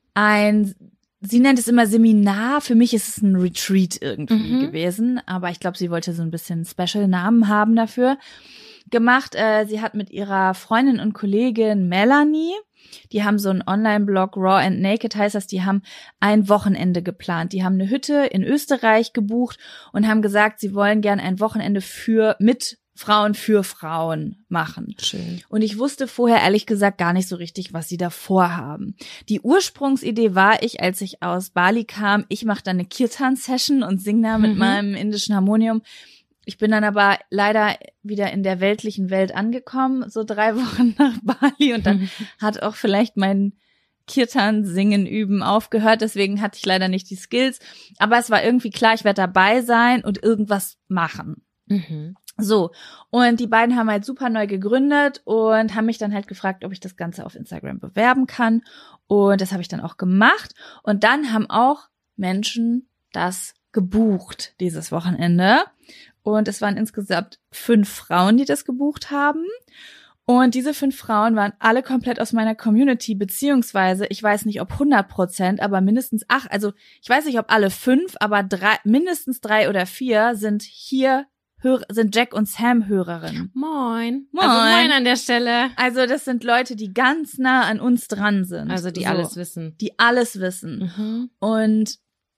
ein, sie nennt es immer Seminar, für mich ist es ein Retreat irgendwie Mhm. gewesen, aber ich glaube, sie wollte so ein bisschen Special-Namen haben dafür, gemacht. Äh, sie hat mit ihrer Freundin und Kollegin Melanie, die haben so einen Online-Blog, Raw and Naked heißt das, die haben ein Wochenende geplant. Die haben eine Hütte in Österreich gebucht und haben gesagt, sie wollen gern ein Wochenende für, mit Frauen für Frauen machen. Schön. Und ich wusste vorher ehrlich gesagt gar nicht so richtig, was sie da vorhaben. Die Ursprungsidee war ich, als ich aus Bali kam, ich mache da eine Kirtan-Session und singe da mit Mhm. meinem indischen Harmonium. Ich bin dann aber leider wieder in der weltlichen Welt angekommen, so drei Wochen nach Bali und dann hat auch vielleicht mein Kirtan singen üben aufgehört, deswegen hatte ich leider nicht die Skills, aber es war irgendwie klar, ich werde dabei sein und irgendwas machen. Mhm. So, und die beiden haben halt super neu gegründet und haben mich dann halt gefragt, ob ich das Ganze auf Instagram bewerben kann und das habe ich dann auch gemacht und dann haben auch Menschen das gebucht dieses Wochenende und es waren insgesamt fünf Frauen, die das gebucht haben. Und diese fünf Frauen waren alle komplett aus meiner Community, beziehungsweise, ich weiß nicht, ob hundert Prozent, aber mindestens acht, also ich weiß nicht, ob alle fünf, aber drei, mindestens drei oder vier sind hier, Hör, sind Jack und Sam Hörerinnen. Moin. Moin. Also moin an der Stelle. Also das sind Leute, die ganz nah an uns dran sind. Also die so, alles wissen. Die alles wissen. Mhm. Und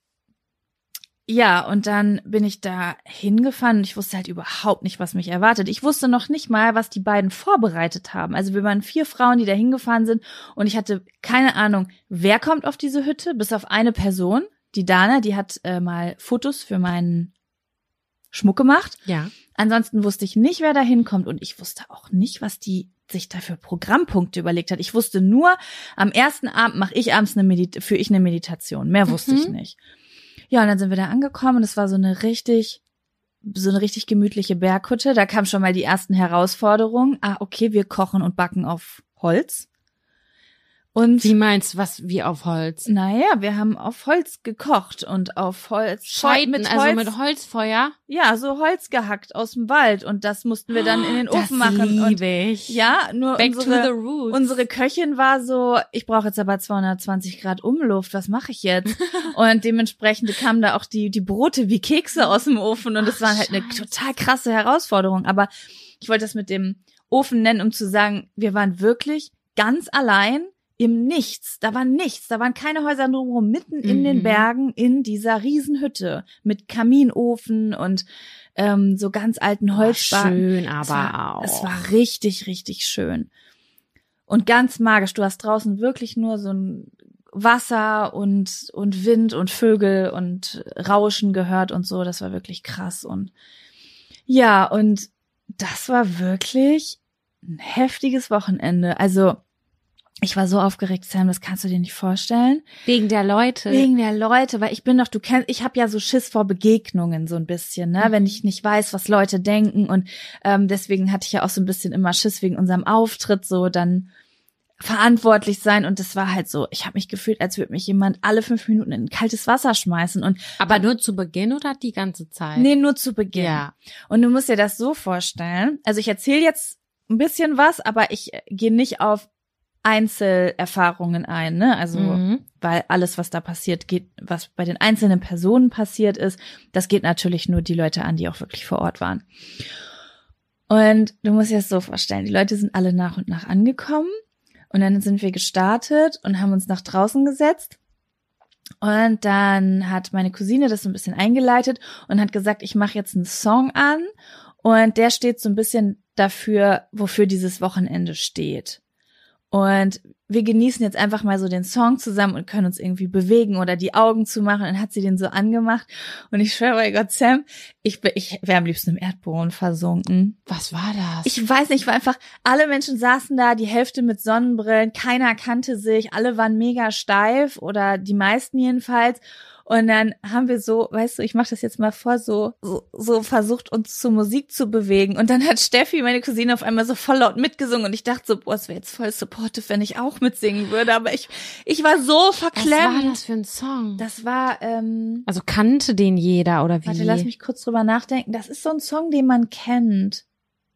ja, und dann bin ich da hingefahren und ich wusste halt überhaupt nicht, was mich erwartet. Ich wusste noch nicht mal, was die beiden vorbereitet haben. Also wir waren vier Frauen, die da hingefahren sind und ich hatte keine Ahnung, wer kommt auf diese Hütte, bis auf eine Person, die Dana, die hat äh, mal Fotos für meinen Schmuck gemacht. Ja. Ansonsten wusste ich nicht, wer da hinkommt und ich wusste auch nicht, was die sich da für Programmpunkte überlegt hat. Ich wusste nur, am ersten Abend mache ich abends eine Medit- für ich eine Meditation. Mehr wusste Mhm. ich nicht. Ja, und dann sind wir da angekommen und es war so eine richtig, so eine richtig gemütliche Berghütte. Da kamen schon mal die ersten Herausforderungen. Ah, okay, wir kochen und backen auf Holz. Und Wie meinst du, was wie auf Holz? naja, wir haben auf Holz gekocht und auf Holz Scheiten, mit also Holz, mit Holzfeuer. ja, so Holz gehackt aus dem Wald und das mussten wir dann in den Das Ofen machen. Und liebe ich. ja, nur Back to the unsere, roots. unsere Köchin war so, ich brauche jetzt aber zweihundertzwanzig Grad Umluft, was mache ich jetzt? Und dementsprechend kamen da auch die die Brote wie Kekse aus dem Ofen und es war halt eine total krasse Herausforderung. Aber ich wollte das mit dem Ofen nennen, um zu sagen, wir waren wirklich ganz allein im Nichts. Da war nichts. Da waren keine Häuser drumherum, mitten in Mhm. den Bergen in dieser Riesenhütte mit Kaminofen und ähm, so ganz alten Holzbacken. Schön, Es aber war, auch. es war richtig, richtig schön. und ganz magisch. Du hast draußen wirklich nur so ein Wasser und und Wind und Vögel und Rauschen gehört und so. Das war wirklich krass. Und ja, und das war wirklich ein heftiges Wochenende. Also ich war so aufgeregt, Sam, das kannst du dir nicht vorstellen. Wegen der Leute. Wegen der Leute, weil ich bin doch, du kennst, ich habe ja so Schiss vor Begegnungen so ein bisschen, ne, mhm. wenn ich nicht weiß, was Leute denken. Und ähm, deswegen hatte ich ja auch so ein bisschen immer Schiss wegen unserem Auftritt, so dann verantwortlich sein. Und das war halt so, ich habe mich gefühlt, als würde mich jemand alle fünf Minuten in kaltes Wasser schmeißen. Und aber nur zu Beginn oder die ganze Zeit? Nee, nur zu Beginn. Ja. Und du musst dir das so vorstellen, also ich erzähle jetzt ein bisschen was, aber ich gehe nicht auf Einzelerfahrungen ein, ne? Also, mhm. weil alles, was da passiert, geht, was bei den einzelnen Personen passiert ist, das geht natürlich nur die Leute an, die auch wirklich vor Ort waren. Und du musst dir das so vorstellen, die Leute sind alle nach und nach angekommen. Und dann sind wir gestartet und haben uns nach draußen gesetzt. Und dann hat meine Cousine das so ein bisschen eingeleitet und hat gesagt, ich mache jetzt einen Song an. Und der steht so ein bisschen dafür, wofür dieses Wochenende steht. Und wir genießen jetzt einfach mal so den Song zusammen und können uns irgendwie bewegen oder die Augen zumachen. Und dann hat sie den so angemacht. Und ich schwöre bei Gott, Sam, ich, ich wäre am liebsten im Erdboden versunken. Was war das? Ich weiß nicht, ich war einfach, alle Menschen saßen da, die Hälfte mit Sonnenbrillen, keiner kannte sich, alle waren mega steif oder die meisten jedenfalls. Und dann haben wir so, weißt du, ich mache das jetzt mal vor, so, so so versucht, uns zur Musik zu bewegen. Und dann hat Steffi, meine Cousine, auf einmal so voll laut mitgesungen. Und ich dachte so, boah, es wäre jetzt voll supportive, wenn ich auch mitsingen würde. Aber ich ich war so verklemmt. Was war das für ein Song? Das war, ähm... Also kannte den jeder oder wie? Warte, lass mich kurz drüber nachdenken. Das ist so ein Song, den man kennt.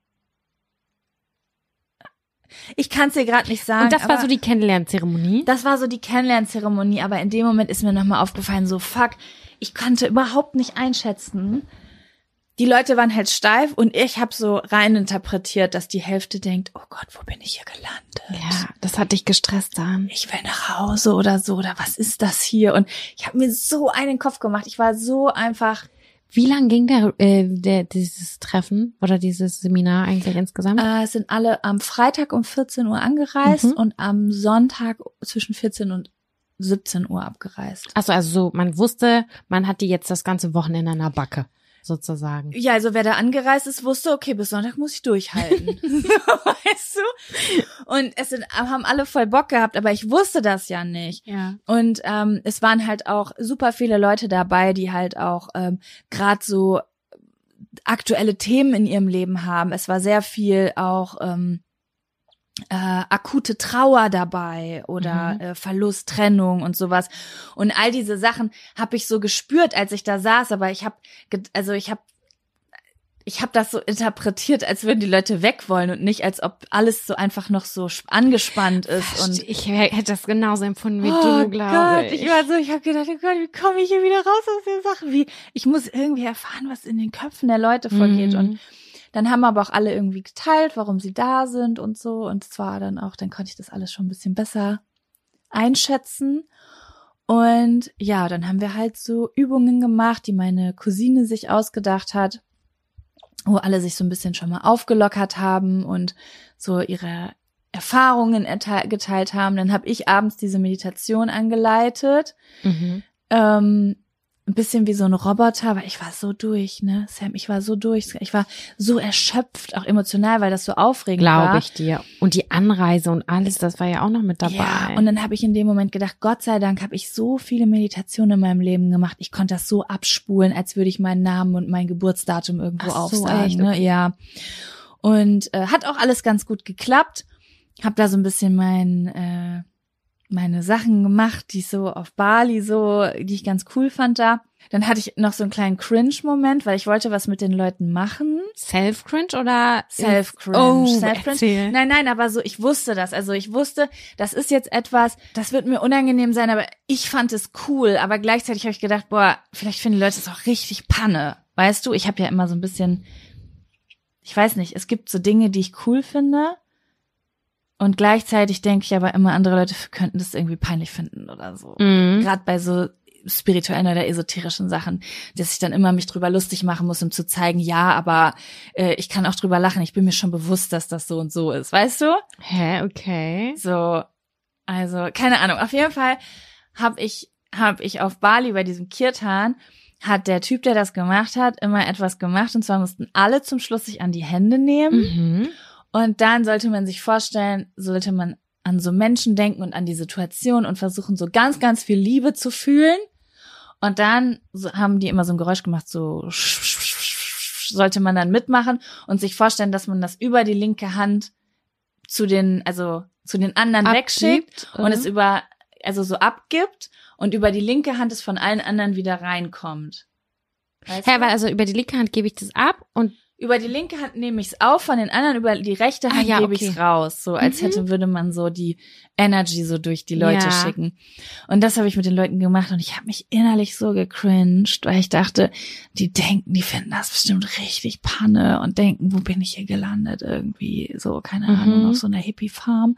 Ich kann es dir gerade nicht sagen. Und das war so die Kennenlernzeremonie? Das war so die Kennenlernzeremonie, aber in dem Moment ist mir nochmal aufgefallen, so fuck, ich konnte überhaupt nicht einschätzen. Die Leute waren halt steif und ich habe so rein interpretiert, dass die Hälfte denkt, oh Gott, wo bin ich hier gelandet? Ja, das hat dich gestresst dann. Ich will nach Hause oder so, oder was ist das hier? Und ich habe mir so einen Kopf gemacht. Ich war so einfach... Wie lang ging der, äh, der dieses Treffen oder dieses Seminar eigentlich insgesamt? Äh, es sind alle am Freitag um vierzehn Uhr angereist mhm. und am Sonntag zwischen vierzehn und siebzehn Uhr abgereist. Achso, also so, man wusste, man hat die jetzt das ganze Wochenende an der Backe, sozusagen. Ja, also wer da angereist ist, wusste, okay, bis Sonntag muss ich durchhalten. Weißt du? Und es sind, haben alle voll Bock gehabt, aber ich wusste das ja nicht. Ja. Und ähm, es waren halt auch super viele Leute dabei, die halt auch ähm, gerade so aktuelle Themen in ihrem Leben haben. Es war sehr viel auch ähm, äh, akute Trauer dabei oder mhm. äh, Verlust, Trennung und sowas. Und all diese Sachen habe ich so gespürt, als ich da saß. Aber ich habe, also ich habe Ich habe das so interpretiert, als würden die Leute weg wollen und nicht, als ob alles so einfach noch so angespannt ist. Und ich hätte das genauso empfunden wie oh du, glaube ich. Ich war so, ich habe gedacht, oh Gott, wie komme ich hier wieder raus aus der Sache? Wie, ich muss irgendwie erfahren, was in den Köpfen der Leute vorgeht. Mhm. Und dann haben aber auch alle irgendwie geteilt, warum sie da sind und so. Und zwar dann auch, dann konnte ich das alles schon ein bisschen besser einschätzen. Und ja, dann haben wir halt so Übungen gemacht, die meine Cousine sich ausgedacht hat, wo alle sich so ein bisschen schon mal aufgelockert haben und so ihre Erfahrungen erteil- geteilt haben. Dann habe ich abends diese Meditation angeleitet. Mhm. Ähm, ein bisschen wie so ein Roboter, weil ich war so durch, ne, Sam, ich war so durch. Ich war so erschöpft, auch emotional, weil das so aufregend Glaube war. Glaube ich dir. Und die Anreise und alles, das war ja auch noch mit dabei. Ja, und dann habe ich in dem Moment gedacht, Gott sei Dank habe ich so viele Meditationen in meinem Leben gemacht. Ich konnte das so abspulen, als würde ich meinen Namen und mein Geburtsdatum irgendwo Ach so, aufsagen. echt? Ne? Okay. Ja. Und äh, hat auch alles ganz gut geklappt. Hab da so ein bisschen mein äh, meine Sachen gemacht, die ich so auf Bali so, die ich ganz cool fand da. Dann hatte ich noch so einen kleinen Cringe-Moment, weil ich wollte was mit den Leuten machen. Self-Cringe oder? Self-Cringe. Oh, Self-Cringe. erzähl. Nein, nein, aber so, ich wusste das. Also ich wusste, das ist jetzt etwas, das wird mir unangenehm sein, aber ich fand es cool. Aber gleichzeitig habe ich gedacht, boah, vielleicht finden die Leute es auch richtig Panne. Weißt du, ich habe ja immer so ein bisschen, ich weiß nicht, es gibt so Dinge, die ich cool finde. Und gleichzeitig denke ich aber immer, andere Leute könnten das irgendwie peinlich finden oder so. Mhm. Gerade bei so spirituellen oder esoterischen Sachen, dass ich dann immer mich drüber lustig machen muss, um zu zeigen, ja, aber äh, ich kann auch drüber lachen. Ich bin mir schon bewusst, dass das so und so ist, weißt du? Hä, okay. So, also keine Ahnung. Auf jeden Fall habe ich habe ich auf Bali bei diesem Kirtan hat der Typ, der das gemacht hat, immer etwas gemacht, und zwar mussten alle zum Schluss sich an die Hände nehmen, Mhm. und dann sollte man sich vorstellen, sollte man an so Menschen denken und an die Situation und versuchen, so ganz, ganz viel Liebe zu fühlen. Und dann so haben die immer so ein Geräusch gemacht, so sollte man dann mitmachen und sich vorstellen, dass man das über die linke Hand zu den, also zu den anderen Abgibt, wegschickt und oder? es über, also so abgibt und über die linke Hand es von allen anderen wieder reinkommt. Weißt Hä, du? aber also über die linke Hand gebe ich das ab und Über die linke Hand nehme ich es auf, von den anderen über die rechte Ah, Hand ja, gebe okay. ich es raus. So als Mhm. hätte, würde man so die Energy so durch die Leute Ja. schicken. Und das habe ich mit den Leuten gemacht und ich habe mich innerlich so gecringed, weil ich dachte, die denken, die finden das bestimmt richtig Panne und denken, wo bin ich hier gelandet irgendwie, so, keine Mhm. Ahnung, auf so einer Hippie-Farm.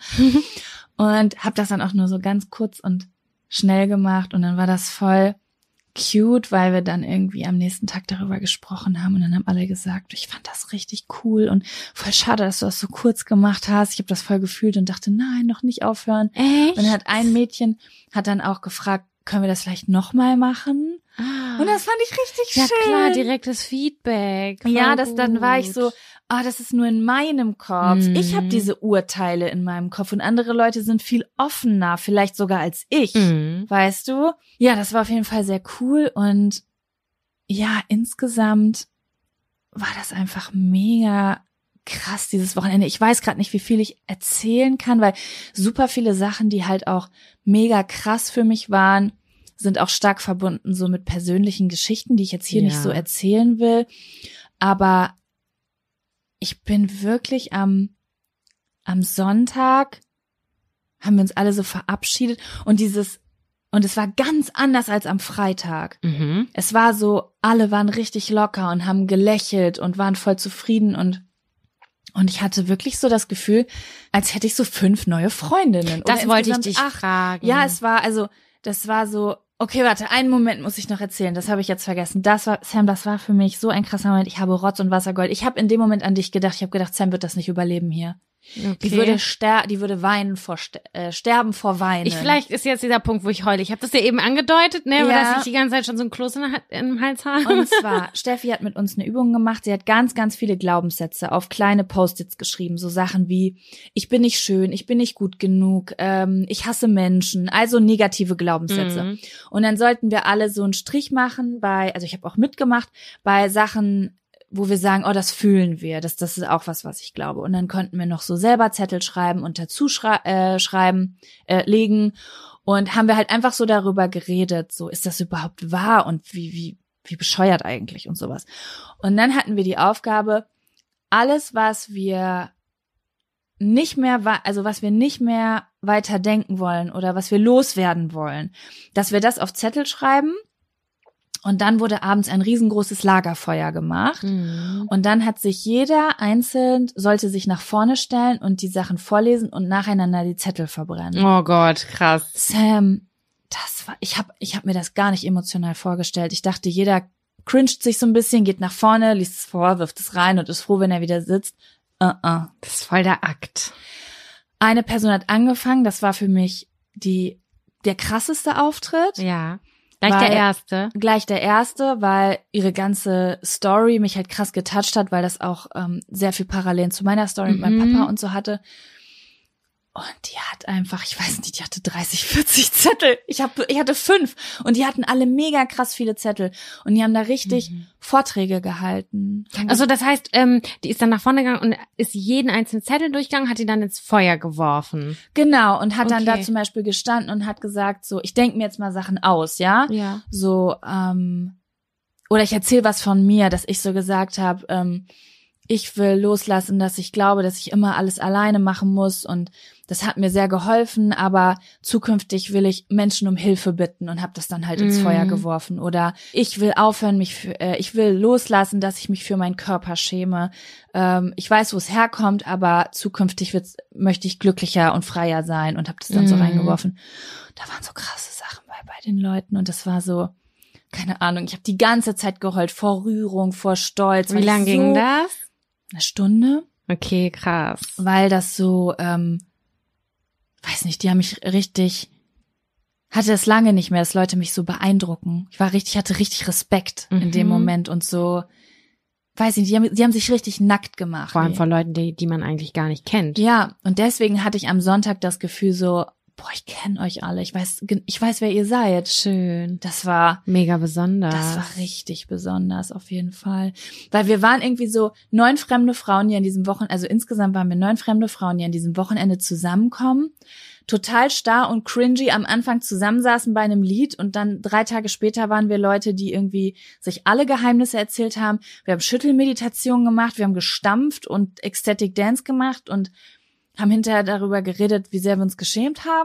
Und habe das dann auch nur so ganz kurz und schnell gemacht und dann war das voll cute, weil wir dann irgendwie am nächsten Tag darüber gesprochen haben und dann haben alle gesagt, ich fand das richtig cool und voll schade, dass du das so kurz gemacht hast. Ich habe das voll gefühlt und dachte, nein, noch nicht aufhören. echt? Und dann hat ein Mädchen hat dann auch gefragt, können wir das vielleicht nochmal machen? Ah. Und das fand ich richtig ja schön. klar, direktes Feedback. Voll Ja, das, dann war ich gut. so, ah, das ist nur in meinem Kopf. Mhm. Ich habe diese Urteile in meinem Kopf und andere Leute sind viel offener, vielleicht sogar als ich. Mhm. Weißt du? Ja, das war auf jeden Fall sehr cool und ja, insgesamt war das einfach mega krass dieses Wochenende. Ich weiß gerade nicht, wie viel ich erzählen kann, weil super viele Sachen, die halt auch mega krass für mich waren, sind auch stark verbunden so mit persönlichen Geschichten, die ich jetzt hier Ja. nicht so erzählen will. Aber ich bin wirklich am, am Sonntag haben wir uns alle so verabschiedet und dieses, und es war ganz anders als am Freitag. Mhm. Es war so, alle waren richtig locker und haben gelächelt und waren voll zufrieden und und ich hatte wirklich so das Gefühl, als hätte ich so fünf neue Freundinnen. Das Oder wollte ich insgesamt dich acht. fragen. Ja, es war, also, das war so, okay, warte, einen Moment muss ich noch erzählen, das habe ich jetzt vergessen. Das war, Sam, das war für mich so ein krasser Moment. Ich habe Rotz und Wassergold. Ich habe in dem Moment an dich gedacht. Ich habe gedacht, Sam wird das nicht überleben hier. Okay. Die würde ster die würde weinen vor Ster äh, sterben vor Weinen. Ich, vielleicht ist jetzt dieser Punkt, wo ich heule. Ich habe das ja eben angedeutet, ne, Ja. dass ich die ganze Zeit schon so ein Kloß in der Ha- im Hals habe. Und zwar, Steffi hat mit uns eine Übung gemacht. Sie hat ganz, ganz viele Glaubenssätze auf kleine Post-its geschrieben. So Sachen wie, ich bin nicht schön, ich bin nicht gut genug, ähm, ich hasse Menschen. Also negative Glaubenssätze. Mhm. Und dann sollten wir alle so einen Strich machen bei, also ich habe auch mitgemacht, bei Sachen, wo wir sagen, oh, das fühlen wir. Das, das ist auch was, was ich glaube. Und dann konnten wir noch so selber Zettel schreiben und dazu schrei äh, schreiben, äh, legen. Und haben wir halt einfach so darüber geredet, so, ist das überhaupt wahr und wie, wie, wie bescheuert eigentlich und sowas. Und dann hatten wir die Aufgabe, alles, was wir nicht mehr, wa- also was wir nicht mehr weiter denken wollen oder was wir loswerden wollen, dass wir das auf Zettel schreiben. Und dann wurde abends ein riesengroßes Lagerfeuer gemacht. Mhm. Und dann hat sich jeder einzeln, sollte sich nach vorne stellen und die Sachen vorlesen und nacheinander die Zettel verbrennen. Oh Gott, krass. Sam, das war, ich habe ich hab mir das gar nicht emotional vorgestellt. Ich dachte, jeder cringet sich so ein bisschen, geht nach vorne, liest es vor, wirft es rein und ist froh, wenn er wieder sitzt. Uh-uh. Das ist voll der Akt. Eine Person hat angefangen, das war für mich die der krasseste Auftritt. Ja. Gleich Weil- der erste. Gleich der erste, weil ihre ganze Story mich halt krass getoucht hat, weil das auch ähm, sehr viel Parallelen zu meiner Story mit meinem Mhm. Papa und so hatte. Und die hat einfach, ich weiß nicht, die hatte dreißig, vierzig Zettel. Ich hab, ich hatte fünf. Und die hatten alle mega krass viele Zettel. Und die haben da richtig Mhm. Vorträge gehalten. Also das heißt, ähm, die ist dann nach vorne gegangen und ist jeden einzelnen Zettel durchgegangen, hat die dann ins Feuer geworfen. Genau. Und hat dann Okay. da zum Beispiel gestanden und hat gesagt, so, ich denke mir jetzt mal Sachen aus, ja? Ja. So, ähm, oder ich erzähle was von mir, dass ich so gesagt habe, ähm, ich will loslassen, dass ich glaube, dass ich immer alles alleine machen muss und das hat mir sehr geholfen, aber zukünftig will ich Menschen um Hilfe bitten und habe das dann halt ins Mhm. Feuer geworfen. Oder ich will aufhören, mich für, äh, ich will loslassen, dass ich mich für meinen Körper schäme. Ähm, ich weiß, wo es herkommt, aber zukünftig wird's, möchte ich glücklicher und freier sein und habe das dann so Mhm. reingeworfen. Da waren so krasse Sachen bei, bei den Leuten und das war so, keine Ahnung, ich habe die ganze Zeit geheult, vor Rührung, vor Stolz. Wie weil ich lang so, ging das? Eine Stunde, Okay, krass. weil das so, ähm, weiß nicht, die haben mich richtig, hatte es lange nicht mehr, dass Leute mich so beeindrucken. Ich war richtig, hatte richtig Respekt in Mhm. dem Moment und so, weiß nicht, die haben, die haben sich richtig nackt gemacht. Vor allem von Leuten, die, die man eigentlich gar nicht kennt. Ja, und deswegen hatte ich am Sonntag das Gefühl so, boah, ich kenne euch alle, ich weiß, ich weiß, wer ihr seid. Schön. Das war, Mega besonders. das war richtig besonders, auf jeden Fall. Weil wir waren irgendwie so neun fremde Frauen, die an diesem Wochenende, also insgesamt waren wir neun fremde Frauen, die an diesem Wochenende zusammenkommen. Total starr und cringy am Anfang zusammensaßen bei einem Lied und dann drei Tage später waren wir Leute, die irgendwie sich alle Geheimnisse erzählt haben. Wir haben Schüttelmeditationen gemacht, wir haben gestampft und Ecstatic Dance gemacht und haben hinterher darüber geredet, wie sehr wir uns geschämt haben.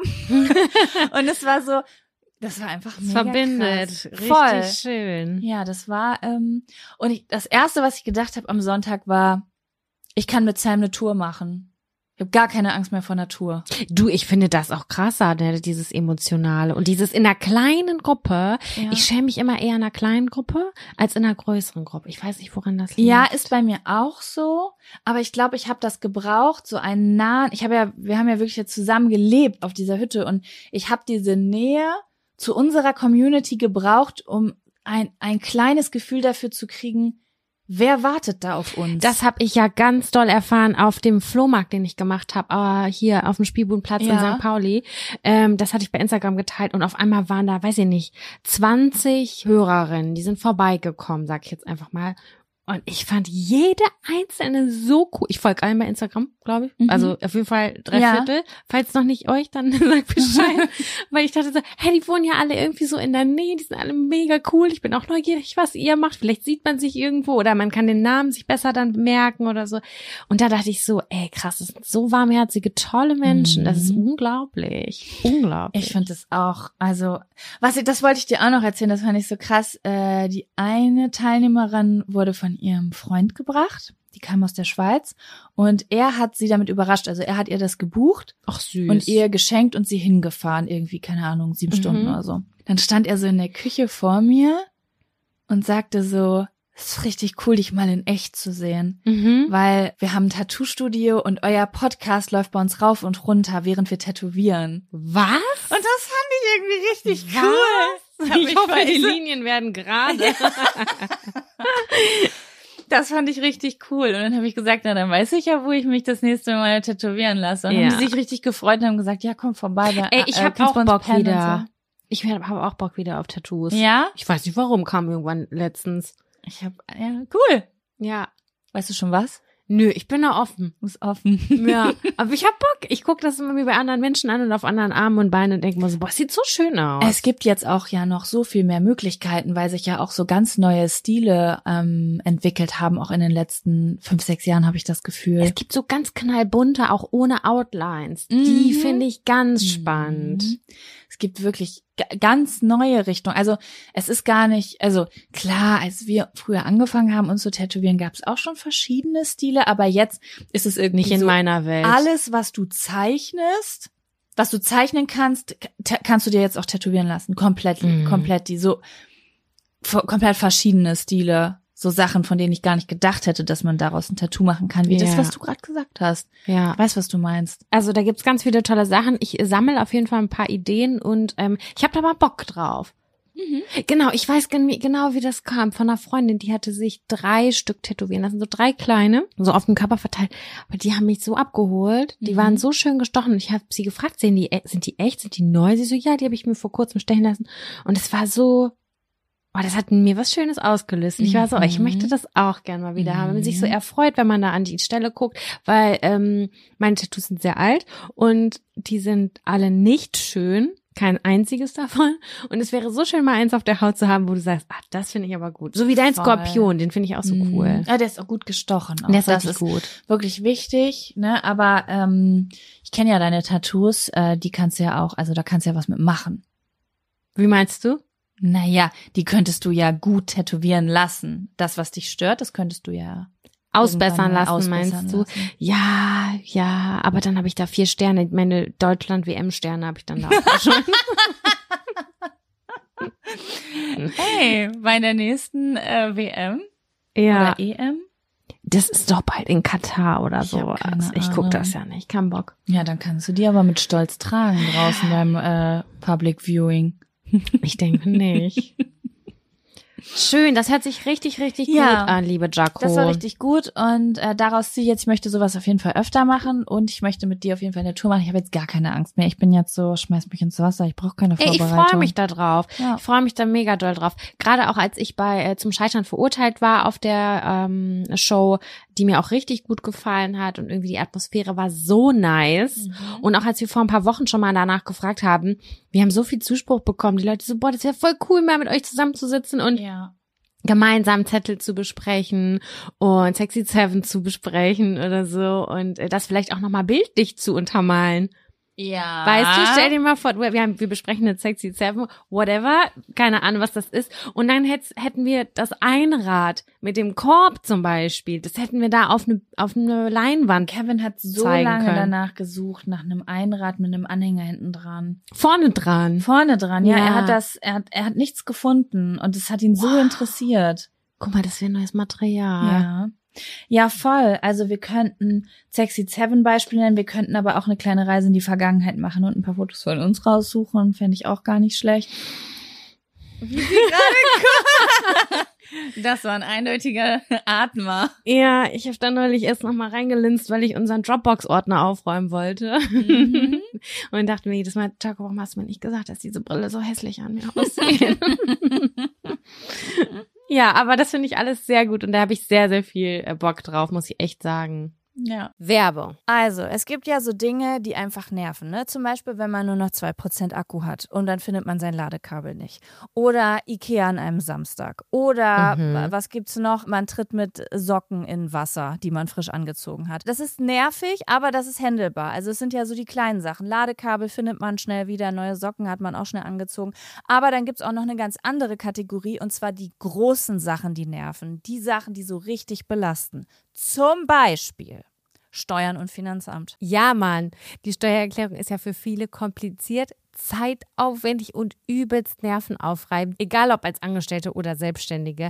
Und es war so, das war einfach Es mega verbindet. krass. Richtig Voll. schön. Ja, das war, ähm, und ich, das Erste, was ich gedacht habe am Sonntag war, ich kann mit Sam eine Tour machen. Ich habe gar keine Angst mehr vor Natur. Du, ich finde das auch krasser, ne, dieses Emotionale. Und dieses in einer kleinen Gruppe. Ja. Ich schäme mich immer eher in einer kleinen Gruppe als in einer größeren Gruppe. Ich weiß nicht, woran das liegt. Ja, ist bei mir auch so, aber ich glaube, ich habe das gebraucht, so einen nahen, ich habe ja, wir haben ja wirklich jetzt zusammen gelebt auf dieser Hütte und ich habe diese Nähe zu unserer Community gebraucht, um ein ein kleines Gefühl dafür zu kriegen, wer wartet da auf uns? Das habe ich ja ganz doll erfahren auf dem Flohmarkt, den ich gemacht habe, äh, hier auf dem Spielbudenplatz in Ja. Sankt Pauli. Ähm, das hatte ich bei Instagram geteilt und auf einmal waren da, weiß ich nicht, zwanzig Hörerinnen, die sind vorbeigekommen, sag ich jetzt einfach mal. Und ich fand jede einzelne so cool. Ich folge allen bei Instagram, glaube ich. Mhm. Also auf jeden Fall drei Ja. Viertel. Falls noch nicht euch, dann sagt Bescheid. Weil ich dachte so, hey, die wohnen ja alle irgendwie so in der Nähe. Die sind alle mega cool. Ich bin auch neugierig, was ihr macht. Vielleicht sieht man sich irgendwo oder man kann den Namen sich besser dann merken oder so. Und da dachte ich so, ey, krass, das sind so warmherzige, tolle Menschen. Das ist Mhm. unglaublich. Unglaublich. Ich finde es auch, also, was ich, das wollte ich dir auch noch erzählen, das fand ich so krass. Äh, die eine Teilnehmerin wurde von ihrem Freund gebracht, die kam aus der Schweiz und er hat sie damit überrascht, also er hat ihr das gebucht Ach, süß. und ihr geschenkt und sie hingefahren, irgendwie, keine Ahnung, sieben Mhm. Stunden oder so. Dann stand er so in der Küche vor mir und sagte so, es ist richtig cool, dich mal in echt zu sehen. Mhm. Weil wir haben ein Tattoo-Studio und euer Podcast läuft bei uns rauf und runter, während wir tätowieren. Was? Und das fand ich irgendwie richtig Was? cool. Hab Ich hoffe, voll die so- Linien werden gerade. Das fand ich richtig cool. Und dann habe ich gesagt, na, dann weiß ich ja, wo ich mich das nächste Mal tätowieren lasse. Und Ja. haben die sich richtig gefreut und haben gesagt, ja, komm vorbei. Wir, Ey, ich äh, habe kannst auch bei uns Bock pennen und wieder. Ich habe auch Bock wieder auf Tattoos. So. Ja? Ich weiß nicht warum, kam irgendwann letztens. Ich habe, ja, cool. Ja. Weißt du schon was? Nö, ich bin da offen. Ist offen. Ja, aber ich hab Bock. Ich gucke das immer mir bei anderen Menschen an und auf anderen Armen und Beinen und denke mir so, boah, sieht so schön aus. Es gibt jetzt auch ja noch so viel mehr Möglichkeiten, weil sich ja auch so ganz neue Stile ähm, entwickelt haben, auch in den letzten fünf, sechs Jahren habe ich das Gefühl. Es gibt so ganz knallbunte, auch ohne Outlines. Die Mhm. finde ich ganz spannend. Mhm. Es gibt wirklich g- ganz neue Richtungen. Also es ist gar nicht, also klar, als wir früher angefangen haben, uns zu tätowieren, gab es auch schon verschiedene Stile, aber jetzt ist es irgendwie Nicht in so, meiner Welt. alles, was du zeichnest, was du zeichnen kannst, k- kannst du dir jetzt auch tätowieren lassen. Komplett, Mhm. komplett die so f- komplett verschiedene Stile. So Sachen, von denen ich gar nicht gedacht hätte, dass man daraus ein Tattoo machen kann, wie das, Ja. was du gerade gesagt hast. Ja. Ich weiß, was du meinst. Also da gibt's ganz viele tolle Sachen. Ich sammle auf jeden Fall ein paar Ideen und ähm, ich habe da mal Bock drauf. Genau, ich weiß gen- genau, wie das kam. Von einer Freundin, die hatte sich drei Stück tätowieren lassen, so drei kleine, so auf dem Körper verteilt. Aber die haben mich so abgeholt. Die Mhm. waren so schön gestochen. Ich habe sie gefragt, sehen die, e- sind die echt, sind die neu? Sie so, ja, die habe ich mir vor kurzem stechen lassen. Und es war so, oh, das hat in mir was Schönes ausgelöst. Und ich war so, oh, ich Mhm. möchte das auch gerne mal wieder haben. Wenn man sich so Mhm. erfreut, wenn man da an die Stelle guckt, weil ähm, meine Tattoos sind sehr alt und die sind alle nicht schön. kein einziges davon. Und es wäre so schön, mal eins auf der Haut zu haben, wo du sagst, ach, das finde ich aber gut. So wie dein Voll. Skorpion, den finde ich auch so Mhm. cool. Ja, der ist auch gut gestochen. Auch. Der ist das richtig gut. wirklich wichtig, ne? Aber ähm, ich kenne ja deine Tattoos, äh, die kannst du ja auch, also da kannst du ja was mitmachen. Wie meinst du? Naja, die könntest du ja gut tätowieren lassen. Das, was dich stört, das könntest du ja Ausbessern irgendwann mal lassen, ausbessern meinst du? lassen. Ja, ja, aber dann habe ich da vier Sterne. Meine Deutschland-W M-Sterne habe ich dann da auch schon. Hey, bei der nächsten äh, W M Ja, oder E M? das ist doch bald in Katar oder Ich hab keine sowas. Ich guck Ahnung. das ja nicht, kein Bock. Ja, dann kannst du die aber mit Stolz tragen draußen beim äh, Public Viewing. Ich denke nicht. Schön, das hört sich richtig, richtig Ja. gut an, liebe Jaco. Das war richtig gut und äh, daraus ziehe ich jetzt, ich möchte sowas auf jeden Fall öfter machen und ich möchte mit dir auf jeden Fall eine Tour machen. Ich habe jetzt gar keine Angst mehr. Ich bin jetzt so, schmeiß mich ins Wasser, ich brauche keine Ey, ich Vorbereitung. freue mich da drauf. Ja. Ich freue mich da mega doll drauf. Gerade auch als ich bei äh, zum Scheitern verurteilt war auf der ähm, Show, die mir auch richtig gut gefallen hat und irgendwie die Atmosphäre war so nice. Mhm. Und auch als wir vor ein paar Wochen schon mal danach gefragt haben, wir haben so viel Zuspruch bekommen. Die Leute so, boah, das wäre voll cool, mal mit euch zusammenzusitzen und Ja. gemeinsam Zettel zu besprechen und Sexy Seven zu besprechen oder so und äh, das vielleicht auch nochmal bildlich zu untermalen. Ja. Weißt du, stell dir mal vor, wir, haben, wir besprechen eine Sexy Seven, whatever, keine Ahnung, was das ist. Und dann hätt, hätten wir das Einrad mit dem Korb zum Beispiel, das hätten wir da auf eine, auf eine Leinwand Kevin hat so zeigen lange können. danach gesucht, nach einem Einrad mit einem Anhänger hinten dran. vorne dran. Vorne dran, ja. Ja. Er hat das, er hat, er hat nichts gefunden und es hat ihn so interessiert. Guck mal, das wäre neues Material. Ja. Ja, voll. Also wir könnten Sexy Seven Beispiele nennen, wir könnten aber auch eine kleine Reise in die Vergangenheit machen und ein paar Fotos von uns raussuchen. Fände ich auch gar nicht schlecht. Wie sie gerade Das war ein eindeutiger Atmer. Ja, ich habe da neulich erst noch mal reingelinst, weil ich unseren Dropbox-Ordner aufräumen wollte. Mhm. Und dachte mir jedes Mal, Jaco, warum hast du mir nicht gesagt, dass diese Brille so hässlich an mir aussieht? Ja, aber das finde ich alles sehr gut und da habe ich sehr, sehr viel äh, Bock drauf, muss ich echt sagen. Ja. Werbung. Also, es gibt ja so Dinge, die einfach nerven, ne? Zum Beispiel, wenn man nur noch zwei Prozent Akku hat und dann findet man sein Ladekabel nicht. Oder Ikea an einem Samstag. Oder, Mhm. was gibt's noch? Man tritt mit Socken in Wasser, die man frisch angezogen hat. Das ist nervig, aber das ist handelbar. Also, es sind ja so die kleinen Sachen. Ladekabel findet man schnell wieder, neue Socken hat man auch schnell angezogen. Aber dann gibt's auch noch eine ganz andere Kategorie und zwar die großen Sachen, die nerven. Die Sachen, die so richtig belasten. Zum Beispiel Steuern und Finanzamt. Ja, Mann, die Steuererklärung ist ja für viele kompliziert, zeitaufwendig und übelst nervenaufreibend, egal ob als Angestellte oder Selbstständige.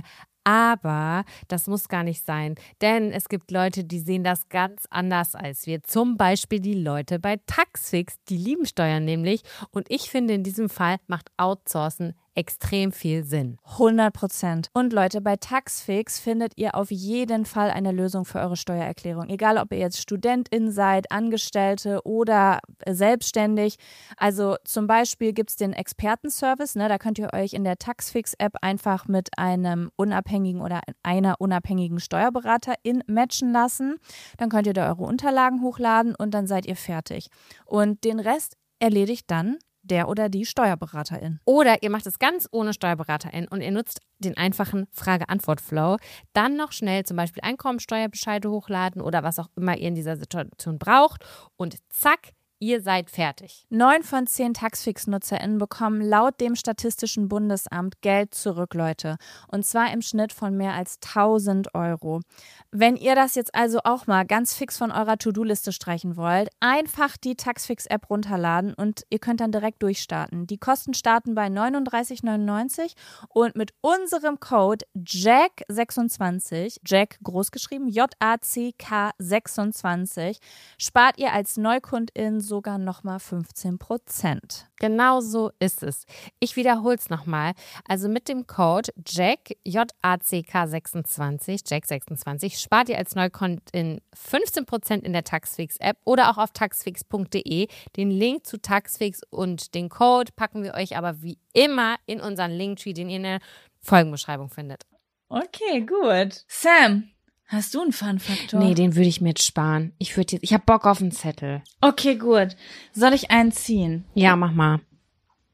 Aber das muss gar nicht sein, denn es gibt Leute, die sehen das ganz anders als wir. Zum Beispiel die Leute bei Taxfix, die lieben Steuern nämlich. Und ich finde, in diesem Fall macht Outsourcen extrem viel Sinn. hundert Prozent. Und Leute, bei Taxfix findet ihr auf jeden Fall eine Lösung für eure Steuererklärung. Egal, ob ihr jetzt Studentin seid, Angestellte oder selbstständig. Also zum Beispiel gibt es den Expertenservice. Ne? Da könnt ihr euch in der Taxfix-App einfach mit einem unabhängigen oder einer unabhängigen Steuerberaterin matchen lassen. Dann könnt ihr da eure Unterlagen hochladen und dann seid ihr fertig. Und den Rest erledigt dann der oder die Steuerberaterin. Oder ihr macht es ganz ohne Steuerberaterin und ihr nutzt den einfachen Frage-Antwort-Flow. Dann noch schnell zum Beispiel Einkommensteuerbescheide hochladen oder was auch immer ihr in dieser Situation braucht. Und zack, ihr seid fertig. Neun von zehn Taxfix-NutzerInnen bekommen laut dem Statistischen Bundesamt Geld zurück, Leute. Und zwar im Schnitt von mehr als tausend Euro. Wenn ihr das jetzt also auch mal ganz fix von eurer To-Do-Liste streichen wollt, einfach die Taxfix-App runterladen und ihr könnt dann direkt durchstarten. Die Kosten starten bei neununddreißig neunundneunzig und mit unserem Code Jack sechsundzwanzig, Jack großgeschrieben, J A C K sechsundzwanzig, spart ihr als Neukundin sogar nochmal fünfzehn Prozent. Genau so ist es. Ich wiederhole es nochmal. Also mit dem Code Jack, J A C K sechsundzwanzig, Jack sechsundzwanzig, spart ihr als Neukundin fünfzehn Prozent in der Taxfix-App oder auch auf taxfix punkt de. Den Link zu Taxfix und den Code packen wir euch aber wie immer in unseren Linktree, den ihr in der Folgenbeschreibung findet. Okay, gut. Sam, hast du einen Fun-Faktor? Nee, den würde ich mir jetzt sparen. Ich würde jetzt, ich habe Bock auf einen Zettel. Okay, gut. Soll ich einen ziehen? Ja, mach mal.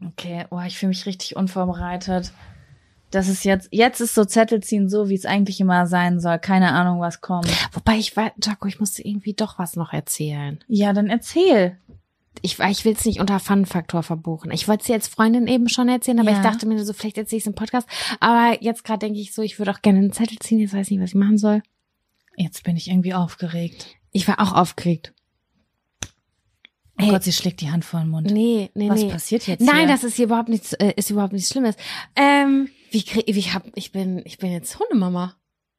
Okay, oh, ich fühle mich richtig unvorbereitet. Das ist jetzt, jetzt ist so Zettel ziehen so, wie es eigentlich immer sein soll. Keine Ahnung, was kommt. Wobei ich war, Jaco, ich musste irgendwie doch was noch erzählen. Ja, dann erzähl. Ich, ich will es nicht unter Fun-Faktor verbuchen. Ich wollte es dir als Freundin eben schon erzählen, aber Ja. ich dachte mir so, vielleicht erzähle ich es im Podcast. Aber jetzt gerade denke ich so, ich würde auch gerne einen Zettel ziehen. Jetzt weiß ich nicht, was ich machen soll. Jetzt bin ich irgendwie aufgeregt. Ich war auch aufgeregt. Oh Ey. Gott, sie schlägt die Hand vor den Mund. Nee, nee, Was nee. passiert jetzt Nein, hier? das ist hier überhaupt nichts, äh, ist überhaupt nichts Schlimmes. Ähm, wie krieg, wie hab, ich bin, ich bin jetzt Hundemama.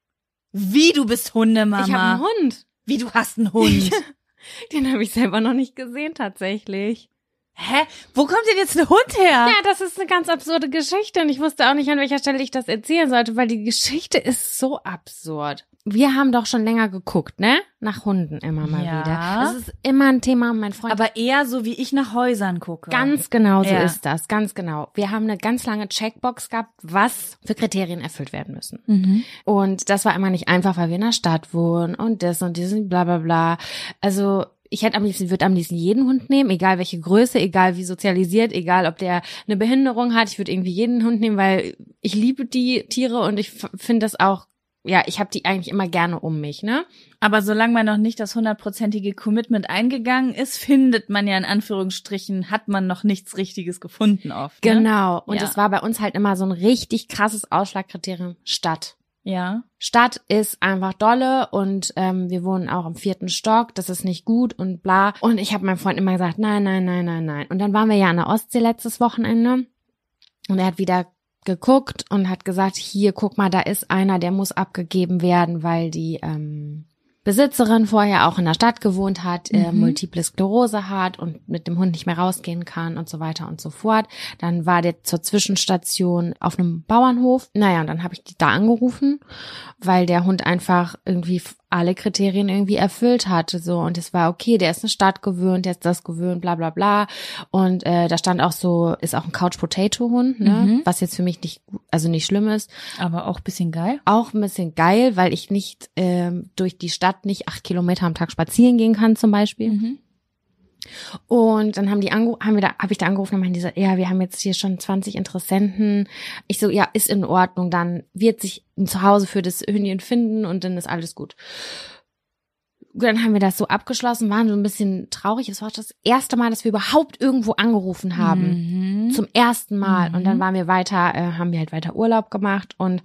Wie, du bist Hundemama? Ich habe einen Hund. Wie, du hast einen Hund? Den habe ich selber noch nicht gesehen, tatsächlich. Hä? Wo kommt denn jetzt ein Hund her? Ja, das ist eine ganz absurde Geschichte und ich wusste auch nicht, an welcher Stelle ich das erzählen sollte, weil die Geschichte ist so absurd. Wir haben doch schon länger geguckt, ne? Nach Hunden immer mal Ja. wieder. Das ist immer ein Thema, mein Freund. Aber eher so, wie ich nach Häusern gucke. Ganz genau so Ja. ist das, ganz genau. Wir haben eine ganz lange Checkbox gehabt, was für Kriterien erfüllt werden müssen. Mhm. Und das war immer nicht einfach, weil wir in der Stadt wohnen und das und dieses bla bla bla. Also ich hätte am liebsten, würde am liebsten jeden Hund nehmen, egal welche Größe, egal wie sozialisiert, egal ob der eine Behinderung hat. Ich würde irgendwie jeden Hund nehmen, weil ich liebe die Tiere und ich f- finde das auch, ja, ich habe die eigentlich immer gerne um mich, ne? Aber solange man noch nicht das hundertprozentige Commitment eingegangen ist, findet man ja in Anführungsstrichen, hat man noch nichts Richtiges gefunden oft. Ne? Genau. Und Ja. das war bei uns halt immer so ein richtig krasses Ausschlagkriterium, Stadt. Ja. Stadt ist einfach dolle und ähm, wir wohnen auch im vierten Stock, das ist nicht gut und bla. Und ich habe meinem Freund immer gesagt, nein, nein, nein, nein, nein. Und dann waren wir ja an der Ostsee letztes Wochenende und er hat wieder geguckt und hat gesagt, hier, guck mal, da ist einer, der muss abgegeben werden, weil die ähm, Besitzerin vorher auch in der Stadt gewohnt hat, äh, Mhm. Multiple Sklerose hat und mit dem Hund nicht mehr rausgehen kann und so weiter und so fort. Dann war der zur Zwischenstation auf einem Bauernhof. Naja, und dann habe ich die da angerufen, weil der Hund einfach irgendwie f- alle Kriterien irgendwie erfüllt hatte. So, und es war okay, der ist eine Stadt gewöhnt, der ist das gewöhnt, bla bla bla. Und äh, da stand auch so, ist auch ein Couch-Potato-Hund, ne? Mhm. Was jetzt für mich nicht, gu- also nicht schlimm ist. Aber auch ein bisschen geil. Auch ein bisschen geil, weil ich nicht ähm, durch die Stadt nicht acht Kilometer am Tag spazieren gehen kann zum Beispiel. Mhm. Und dann haben die angerufen, haben wir da, habe ich da angerufen und meinen die so, ja, wir haben jetzt hier schon zwanzig Interessenten. Ich so, ja, ist in Ordnung, dann wird sich ein Zuhause für das Hündchen finden und dann ist alles gut. Dann haben wir das so abgeschlossen, waren so ein bisschen traurig. Es war das erste Mal, dass wir überhaupt irgendwo angerufen haben. Mhm. Zum ersten Mal. Mhm. Und dann waren wir weiter, äh, haben wir halt weiter Urlaub gemacht und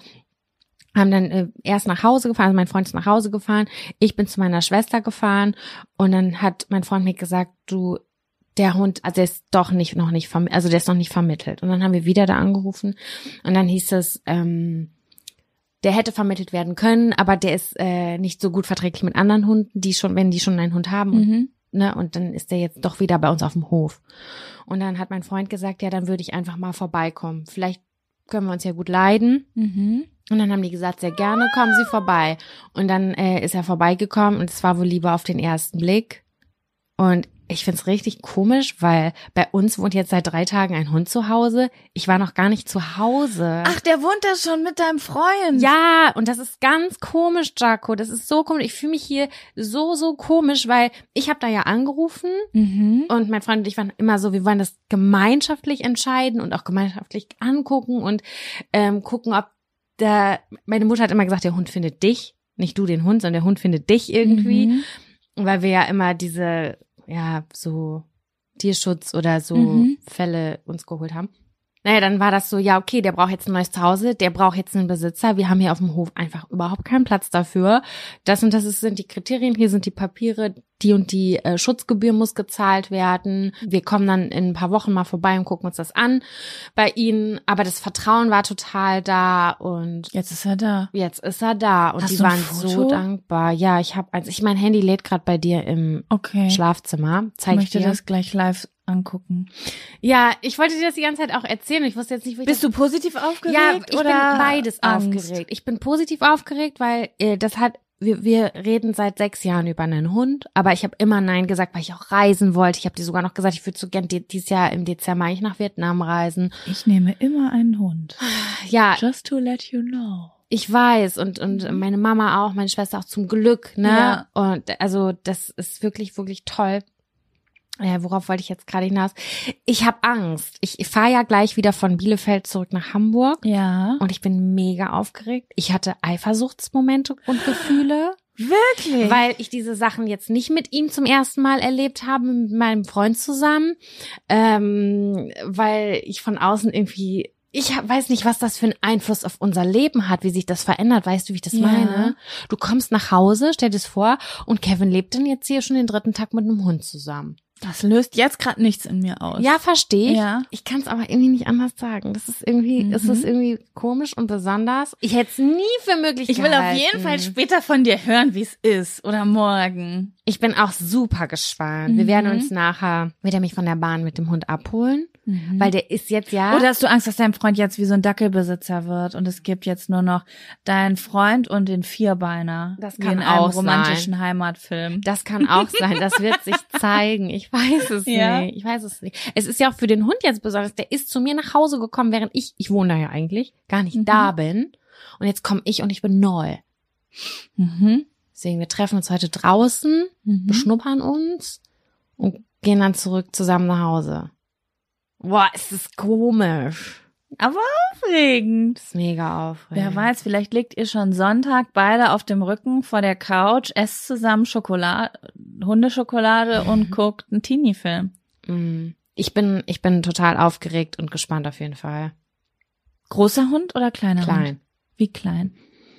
haben dann äh, erst nach Hause gefahren, also mein Freund ist nach Hause gefahren, ich bin zu meiner Schwester gefahren und dann hat mein Freund mir gesagt, du, der Hund, also der ist doch nicht, noch nicht, verm- also der ist noch nicht vermittelt. Und dann haben wir wieder da angerufen und dann hieß es, ähm, der hätte vermittelt werden können, aber der ist äh, nicht so gut verträglich mit anderen Hunden, die schon, wenn die schon einen Hund haben und Mhm. ne, und dann ist der jetzt doch wieder bei uns auf dem Hof. Und dann hat mein Freund gesagt, ja, dann würde ich einfach mal vorbeikommen. Vielleicht können wir uns ja gut leiden. Mhm. Und dann haben die gesagt, sehr gerne, kommen Sie vorbei. Und dann äh, ist er vorbeigekommen und es war wohl Liebe auf den ersten Blick. Und ich find's richtig komisch, weil bei uns wohnt jetzt seit drei Tagen ein Hund zu Hause. Ich war noch gar nicht zu Hause. Ach, der wohnt da schon mit deinem Freund. Ja, und das ist ganz komisch, Jaco. Das ist so komisch. Ich fühle mich hier so, so komisch, weil ich habe da ja angerufen Mhm. und mein Freund und ich waren immer so, wir wollen das gemeinschaftlich entscheiden und auch gemeinschaftlich angucken und ähm, gucken, ob der, meine Mutter hat immer gesagt, der Hund findet dich, nicht du den Hund, sondern der Hund findet dich irgendwie, Mhm. weil wir ja immer diese, ja, so Tierschutz oder so Mhm. Fälle uns geholt haben. Naja, dann war das so, ja, okay, der braucht jetzt ein neues Zuhause, der braucht jetzt einen Besitzer. Wir haben hier auf dem Hof einfach überhaupt keinen Platz dafür. Das und das ist, sind die Kriterien, hier sind die Papiere, die und die äh, Schutzgebühr muss gezahlt werden. Wir kommen dann in ein paar Wochen mal vorbei und gucken uns das an bei ihnen. Aber das Vertrauen war total da und Jetzt ist er da. jetzt ist er da. Und Hast die du ein waren Foto? so dankbar. Ja, ich habe eins. Ich mein Handy lädt gerade bei dir im Okay. Schlafzimmer. Ich Zeig ich möchte dir. das gleich live angucken. Ja, ich wollte dir das die ganze Zeit auch erzählen. Ich wusste jetzt nicht, wie ich Bist das du positiv aufgeregt Ja, ich oder bin beides Angst? aufgeregt. Ich bin positiv aufgeregt, weil äh, das hat, wir, wir reden seit sechs Jahren über einen Hund, aber ich habe immer Nein gesagt, weil ich auch reisen wollte. Ich habe dir sogar noch gesagt, ich würde so gern die, dieses Jahr im Dezember eigentlich nach Vietnam reisen. Ich nehme immer einen Hund. Ja, Just to let you know. ich weiß und und meine Mama auch, meine Schwester auch zum Glück, ne? Ja. Und also das ist wirklich wirklich toll. Ja, worauf wollte ich jetzt gerade hinaus? Ich habe Angst. Ich, ich fahre ja gleich wieder von Bielefeld zurück nach Hamburg. Ja. Und ich bin mega aufgeregt. Ich hatte Eifersuchtsmomente und Gefühle. Wirklich? Weil ich diese Sachen jetzt nicht mit ihm zum ersten Mal erlebt habe, mit meinem Freund zusammen. Ähm, weil ich von außen irgendwie... Ich hab, weiß nicht, was das für einen Einfluss auf unser Leben hat, wie sich das verändert. Weißt du, wie ich das Ja. meine? Du kommst nach Hause, stell dir das vor, und Kevin lebt dann jetzt hier schon den dritten Tag mit einem Hund zusammen. Das löst jetzt gerade nichts in mir aus. Ja, verstehe ich. Ja. Ich kann es aber irgendwie nicht anders sagen. Das ist irgendwie, Mhm. es ist irgendwie komisch und besonders. Ich hätte es nie für möglich Ich will gehalten. auf jeden Fall später von dir hören, wie es ist. Oder morgen. Ich bin auch super gespannt. Wir Mhm. werden uns nachher, wird er mich von der Bahn mit dem Hund abholen? Weil der ist jetzt ja... Oder hast du Angst, dass dein Freund jetzt wie so ein Dackelbesitzer wird und es gibt jetzt nur noch deinen Freund und den Vierbeiner? Das wie kann in einem auch romantischen Heimatfilm. Das kann auch sein. Das wird sich zeigen. Ich weiß es Ja. nicht. Ich weiß es nicht. Es ist ja auch für den Hund jetzt besonders. Der ist zu mir nach Hause gekommen, während ich, ich wohne da ja eigentlich, gar nicht Mhm. da bin. Und jetzt komme ich und ich bin neu. Mhm. Deswegen, wir treffen uns heute draußen, Mhm. beschnuppern uns und gehen dann zurück zusammen nach Hause. Boah, es ist komisch. Aber aufregend. Das ist mega aufregend. Wer weiß, vielleicht liegt ihr schon Sonntag beide auf dem Rücken vor der Couch, esst zusammen Schokolade, Hundeschokolade und guckt einen Teenie-Film. Mm. Ich bin, ich bin total aufgeregt und gespannt auf jeden Fall. Großer Hund oder kleiner Hund? Klein. Wie klein?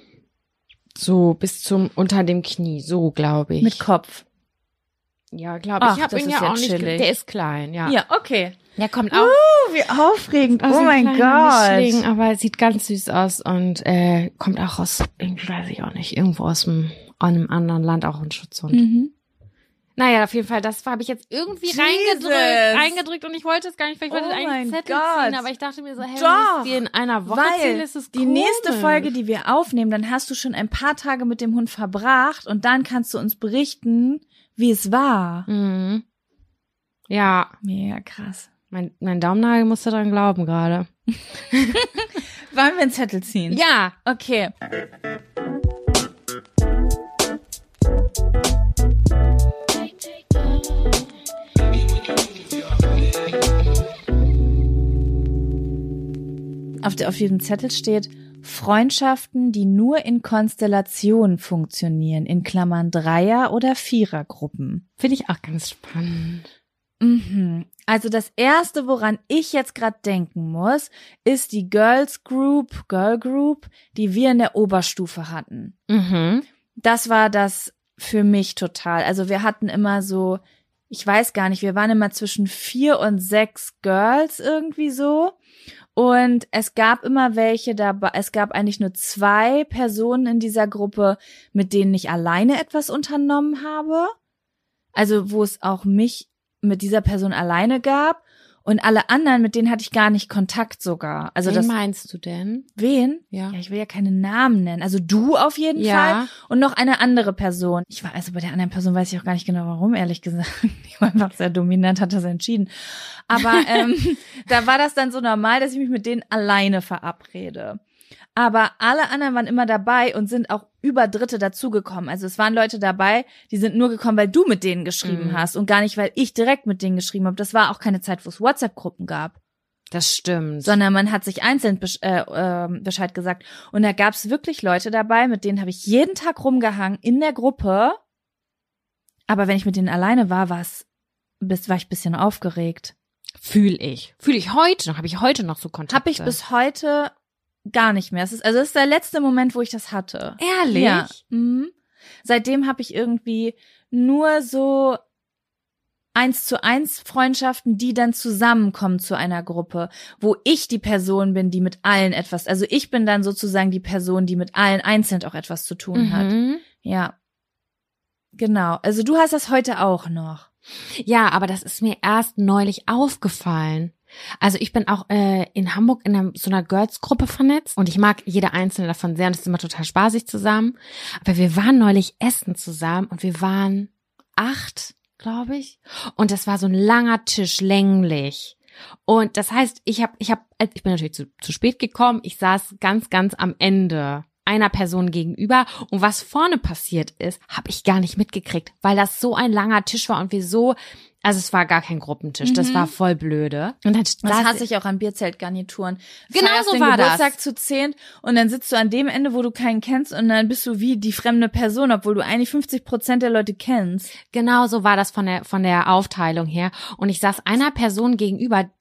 So bis zum unter dem Knie, so glaube ich. Mit Kopf. Ja, glaube Ach, ich. Ich habe das ihn ist ja ja auch nicht. ge- chillig. Der ist klein, ja. Ja, okay. Der kommt auch. Oh, wie aufregend. aus Oh einem mein kleinen Gott. Mischling, aber er sieht ganz süß aus und äh, kommt auch aus, irgendwie weiß ich auch nicht, irgendwo aus dem, einem anderen Land, auch ein Schutzhund. Mhm. Naja, auf jeden Fall, das habe ich jetzt irgendwie Jesus. reingedrückt, reingedrückt und ich wollte es gar nicht, weil ich wollte Oh eigentlich mein einen Zettel Gott. ziehen, aber ich dachte mir so, hey, Doch. wenn ich dir in einer Woche Weil ziehen, ist es die komisch. nächste Folge, die wir aufnehmen, dann hast du schon ein paar Tage mit dem Hund verbracht und dann kannst du uns berichten, wie es war. Mhm. Ja, Mega krass. mein, mein Daumennagel musste dran glauben gerade. Wollen wir einen Zettel ziehen? Ja, Okay. Auf, der, auf diesem Zettel steht Freundschaften, die nur in Konstellationen funktionieren, in Klammern Dreier- oder Vierergruppen. finde ich auch ganz spannend. Mhm. Also das Erste, woran ich jetzt gerade denken muss, ist die Girls Group, Girl Group, die wir in der Oberstufe hatten. Mhm. Das war das für mich total. Also wir hatten immer so, ich weiß gar nicht, wir waren immer zwischen vier und sechs Girls irgendwie so. Und es gab immer welche dabei, es gab eigentlich nur zwei Personen in dieser Gruppe, mit denen ich alleine etwas unternommen habe. Also wo es auch mich mit dieser Person alleine gab. Und alle anderen, mit denen hatte ich gar nicht Kontakt sogar. Also Wen das, meinst du denn? wen? Ja. Ja, ich will ja keine Namen nennen. Also du auf jeden Ja. Fall und noch eine andere Person. Ich war, also bei der anderen Person weiß ich auch gar nicht genau warum, ehrlich gesagt. Ich war einfach sehr dominant, hat das entschieden. Aber ähm, da war das dann so normal, dass ich mich mit denen alleine verabrede. Aber alle anderen waren immer dabei und sind auch über Dritte dazugekommen. Also es waren Leute dabei, die sind nur gekommen, weil du mit denen geschrieben Mhm. hast und gar nicht, weil ich direkt mit denen geschrieben habe. Das war auch keine Zeit, wo es WhatsApp-Gruppen gab, Das stimmt. sondern man hat sich einzeln besch äh, äh, Bescheid gesagt. Und da gab es wirklich Leute dabei, mit denen habe ich jeden Tag rumgehangen in der Gruppe. Aber wenn ich mit denen alleine war, war's, bis, war ich ein bisschen aufgeregt. Fühl ich. Fühl ich heute noch. Habe ich heute noch so Kontakte? Habe ich bis heute gar nicht mehr. Es ist, also es ist der letzte Moment, wo ich das hatte. Ehrlich? Ja. Mhm. Seitdem habe ich irgendwie nur so eins zu eins Freundschaften, die dann zusammenkommen zu einer Gruppe, wo ich die Person bin, die mit allen etwas, also ich bin dann sozusagen die Person, die mit allen einzeln auch etwas zu tun hat. Mhm. Ja. Genau. Also du hast das heute auch noch. Ja, aber das ist mir erst neulich aufgefallen. Also ich bin auch äh, in Hamburg in einer, so einer Girls-Gruppe vernetzt und ich mag jede einzelne davon sehr und es ist immer total spaßig zusammen. Aber wir waren neulich essen zusammen und wir waren acht, glaube ich. Und das war so ein langer Tisch, länglich. Und das heißt, ich habe, ich habe, ich bin natürlich zu, zu spät gekommen. Ich saß ganz, ganz am Ende einer Person gegenüber und was vorne passiert ist, habe ich gar nicht mitgekriegt, weil das so ein langer Tisch war und wir so Also es war gar kein Gruppentisch, das war voll blöde. Und dann Das saß hasse ich auch an Bierzeltgarnituren. Genau Feierst so den war Geburtstag das. zu zehn und dann sitzt du an dem Ende, wo du keinen kennst und dann bist du wie die fremde Person, obwohl du eigentlich fünfzig Prozent der Leute kennst. Genau so war das von der von der Aufteilung her. Und ich saß einer Person gegenüber.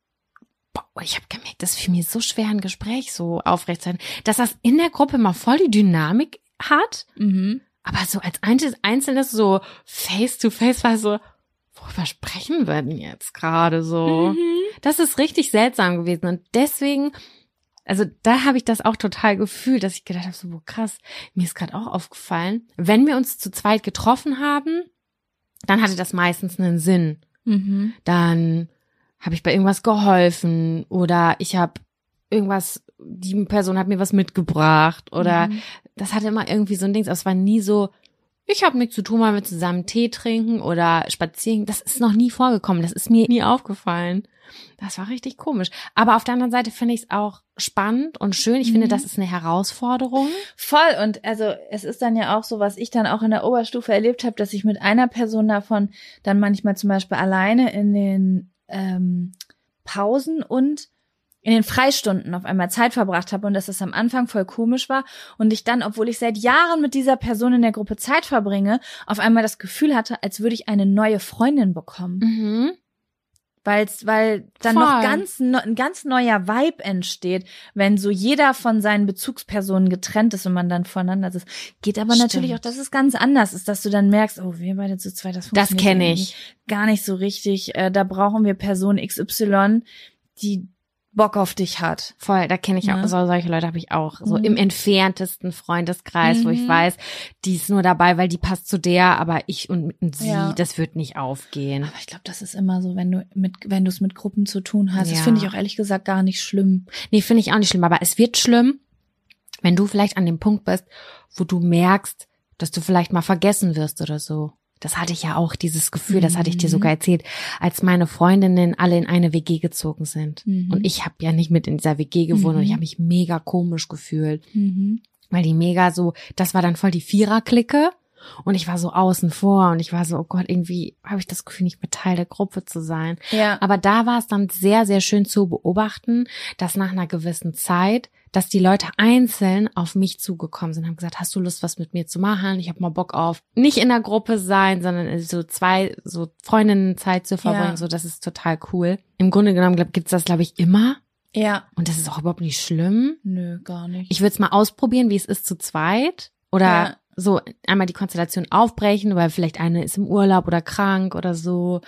Boah, ich habe gemerkt, das fiel mir so schwer, ein Gespräch so aufrecht zu sein, dass das in der Gruppe mal voll die Dynamik hat. Mhm. Aber so als Einzelnes so face to face war so, worüber sprechen wir denn jetzt gerade so? Mhm. Das ist richtig seltsam gewesen. Und deswegen, also da habe ich das auch total gefühlt, dass ich gedacht habe, so boah, krass, mir ist gerade auch aufgefallen, wenn wir uns zu zweit getroffen haben, dann hatte das meistens einen Sinn. Mhm. Dann habe ich bei irgendwas geholfen oder ich habe irgendwas, die Person hat mir was mitgebracht oder Mhm. das hatte immer irgendwie so ein Ding, aber es war nie so, ich habe nichts zu tun, mal mit zusammen Tee trinken oder spazieren. Das ist noch nie vorgekommen, das ist mir nie aufgefallen. Das war richtig komisch. Aber auf der anderen Seite finde ich es auch spannend und schön. Ich Mhm. finde, das ist eine Herausforderung. Voll, und also es ist dann ja auch so, was ich dann auch in der Oberstufe erlebt habe, dass ich mit einer Person davon dann manchmal zum Beispiel alleine in den ähm, Pausen und in den Freistunden auf einmal Zeit verbracht habe und dass es am Anfang voll komisch war und ich dann, obwohl ich seit Jahren mit dieser Person in der Gruppe Zeit verbringe, auf einmal das Gefühl hatte, als würde ich eine neue Freundin bekommen. Mhm. Weil's, weil dann Voll. noch ganz ne, ein ganz neuer Vibe entsteht, wenn so jeder von seinen Bezugspersonen getrennt ist und man dann voneinander ist. Geht aber Stimmt. natürlich auch, dass es ganz anders ist, dass du dann merkst, oh, wir beide zu zweit, das Das funktioniert kenne irgendwie ich. gar nicht so richtig. Äh, da brauchen wir Person X Y, die Bock auf dich hat. Voll, da kenne ich Ja. auch, so, solche Leute habe ich auch. So Mhm. im entferntesten Freundeskreis, wo ich Mhm. weiß, die ist nur dabei, weil die passt zu der, aber ich und sie, Ja. das wird nicht aufgehen. Aber ich glaube, das ist immer so, wenn du mit, wenn du es mit Gruppen zu tun hast. Das Ja. finde ich auch ehrlich gesagt gar nicht schlimm. Nee, finde ich auch nicht schlimm, aber es wird schlimm, wenn du vielleicht an dem Punkt bist, wo du merkst, dass du vielleicht mal vergessen wirst oder so. Das hatte ich ja auch, dieses Gefühl, das hatte ich dir Mhm. sogar erzählt, als meine Freundinnen alle in eine W G gezogen sind. Mhm. Und ich habe ja nicht mit in dieser W G gewohnt und ich Mhm. habe mich mega komisch gefühlt. Mhm. Weil die mega so, das war dann voll die Vierer-Clique und ich war so außen vor und ich war so, oh Gott, irgendwie habe ich das Gefühl, nicht mehr Teil der Gruppe zu sein. Ja. Aber da war es dann sehr, sehr schön zu beobachten, dass nach einer gewissen Zeit, dass die Leute einzeln auf mich zugekommen sind, haben gesagt, hast du Lust, was mit mir zu machen? Ich habe mal Bock auf nicht in der Gruppe sein, sondern so zwei, so Freundinnen Zeit zu verbringen, Ja. so das ist total cool. Im Grunde genommen glaub, gibt's das, glaube ich, immer Ja. und das ist auch überhaupt nicht schlimm. Nö, gar nicht. Ich würde es mal ausprobieren, wie es ist zu zweit oder Ja. so einmal die Konstellation aufbrechen, weil vielleicht eine ist im Urlaub oder krank oder so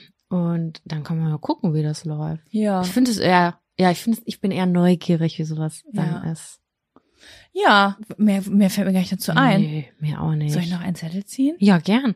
und dann kann man mal gucken, wie das läuft. Ja. Ich finde es eher, ja, ich finde, ich bin eher neugierig, wie sowas dann Ja. ist. Ja, mehr, mehr fällt mir gar nicht dazu ein. Nee, mir auch nicht. Soll ich noch einen Zettel ziehen? Ja, gern.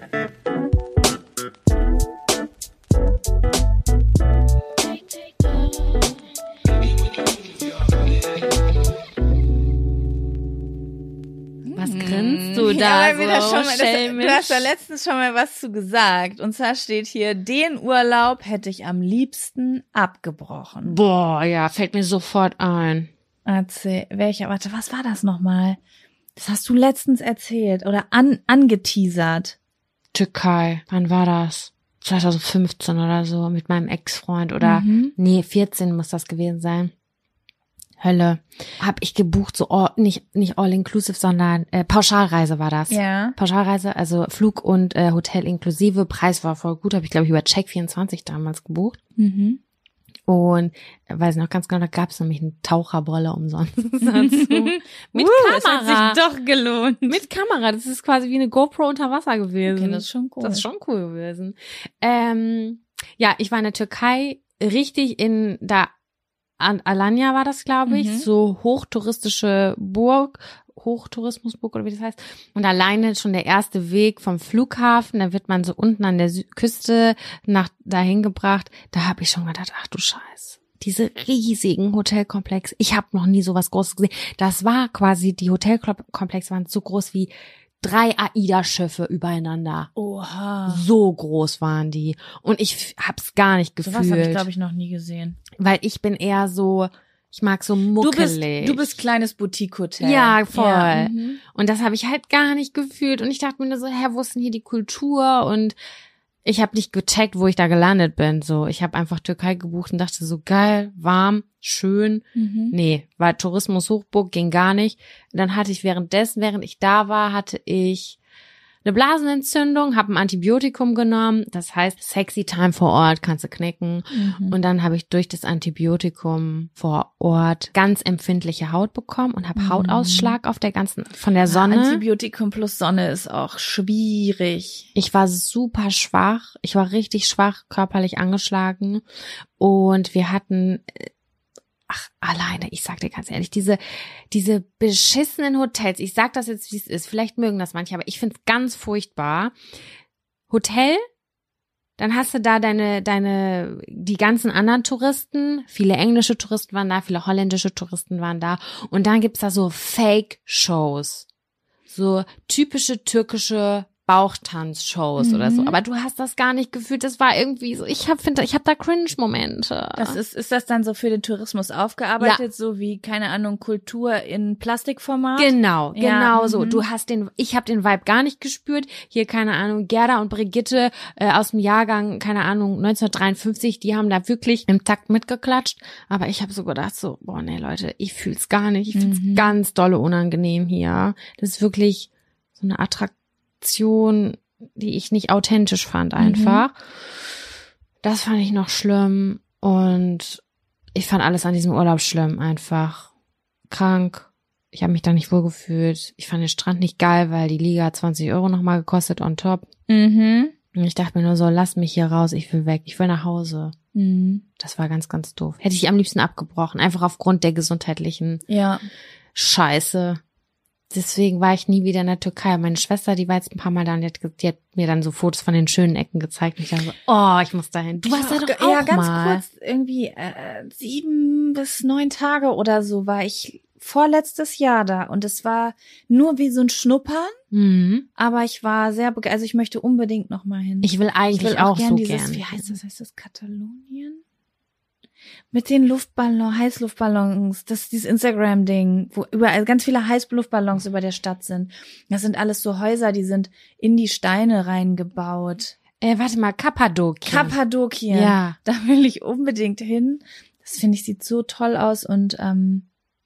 Was grinst du da Ja, weil wir da so schon mal, das, schelmisch? du hast da letztens schon mal was zu gesagt. Und zwar steht hier, den Urlaub hätte ich am liebsten abgebrochen. Boah, ja, fällt mir sofort ein. Erzähl, welcher, warte, was war das nochmal? Das hast du letztens erzählt oder an, angeteasert. Türkei, wann war das? zwanzig fünfzehn oder so, mit meinem Ex-Freund oder, Mhm. nee, vierzehn muss das gewesen sein. Hölle. Hab ich gebucht, so all, nicht nicht all-inclusive, sondern äh, Pauschalreise war das. Ja. Pauschalreise, also Flug und äh, Hotel inklusive. Preis war voll gut, habe ich glaube ich über Check vierundzwanzig damals gebucht. Mhm. Und äh, weiß noch ganz genau, da gab es nämlich eine Taucherbrille umsonst dazu. Mit uh, Es Kamera. hat sich doch gelohnt. Mit Kamera. Das ist quasi wie eine GoPro unter Wasser gewesen. Okay, das ist schon cool. Das ist schon cool gewesen. Ähm, ja, ich war in der Türkei richtig in da An Alanya war das, glaube ich, Mhm. so hochtouristische Burg, Hochtourismusburg oder wie das heißt. Und alleine schon der erste Weg vom Flughafen, da wird man so unten an der Sü- Küste nach dahin gebracht. Da habe ich schon gedacht, ach du Scheiße, diese riesigen Hotelkomplexe. Ich habe noch nie sowas Großes gesehen. Das war quasi, die Hotelkomplexe waren so groß wie drei AIDA-Schiffe übereinander. Oha. So groß waren die. Und ich f- hab's gar nicht gefühlt. Sowas habe ich, glaube ich, noch nie gesehen. Weil ich bin eher so, ich mag so Du muckelig. bist, du bist kleines Boutique-Hotel. Ja, voll. Ja, mhm. Und das habe ich halt gar nicht gefühlt. Und ich dachte mir nur so, hä, wo ist denn hier die Kultur? Und Ich habe nicht gecheckt, wo ich da gelandet bin. So, ich habe einfach Türkei gebucht und dachte so, geil, warm, schön. Mhm. Nee, war Tourismus Hochburg, ging gar nicht. Dann hatte ich währenddessen, während ich da war, hatte ich eine Blasenentzündung, habe ein Antibiotikum genommen. Das heißt, sexy time vor Ort, kannst du knicken. Mhm. Und dann habe ich durch das Antibiotikum vor Ort ganz empfindliche Haut bekommen und habe Mhm. Hautausschlag auf der ganzen, von der Sonne. Antibiotikum plus Sonne ist auch schwierig. Ich war super schwach. Ich war richtig schwach, körperlich angeschlagen. Und wir hatten, ach, alleine, ich sag dir ganz ehrlich, diese, diese beschissenen Hotels, ich sag das jetzt, wie es ist, vielleicht mögen das manche, aber ich find's ganz furchtbar. Hotel, dann hast du da deine, deine, die ganzen anderen Touristen, viele englische Touristen waren da, viele holländische Touristen waren da und dann gibt's da so Fake-Shows, so typische türkische Bauchtanz-Shows Mhm. oder so, aber du hast das gar nicht gefühlt, das war irgendwie so, ich hab, find, ich hab da Cringe-Momente. Das ist, ist das dann so für den Tourismus aufgearbeitet, so wie, keine Ahnung, Kultur in Plastikformat? Genau, Ja, genau so. mhm. Du hast den, ich habe den Vibe gar nicht gespürt. Hier, keine Ahnung, Gerda und Brigitte äh, aus dem Jahrgang, keine Ahnung, neunzehnhundertdreiundfünfzig, die haben da wirklich im Takt mitgeklatscht. Aber ich habe so gedacht, so, boah, nee, Leute, ich fühl's gar nicht. Ich find's Mhm. ganz dolle unangenehm hier. Das ist wirklich so eine Attraktion, die ich nicht authentisch fand einfach. Das fand ich noch schlimm und ich fand alles an diesem Urlaub schlimm einfach. Krank. Ich habe mich da nicht wohl gefühlt. Ich fand den Strand nicht geil, weil die Liga hat zwanzig Euro nochmal gekostet on top. Mhm. Und ich dachte mir nur so, lass mich hier raus, ich will weg, ich will nach Hause. Mhm. Das war ganz, ganz doof. Hätte ich am liebsten abgebrochen, einfach aufgrund der gesundheitlichen Ja. Scheiße. Deswegen war ich nie wieder in der Türkei. Meine Schwester, die war jetzt ein paar Mal da und die hat, die hat mir dann so Fotos von den schönen Ecken gezeigt. Und ich dachte so, oh, ich muss dahin. Du Ich warst war da auch doch ge- auch ja, ganz mal. kurz, irgendwie äh, sieben bis neun Tage oder so war ich vorletztes Jahr da und es war nur wie so ein Schnuppern, Mhm. aber ich war sehr begeistert, also ich möchte unbedingt noch mal hin. Ich will eigentlich will auch, gern so dieses, gern. wie heißt das, heißt das Katalonien? Mit den Luftballons, Heißluftballons, das ist dieses Instagram-Ding, wo überall ganz viele Heißluftballons über der Stadt sind. Das sind alles so Häuser, die sind in die Steine reingebaut. Äh, warte mal, Kappadokien. Kappadokien. Ja. Da will ich unbedingt hin. Das finde ich, sieht so toll aus und ähm,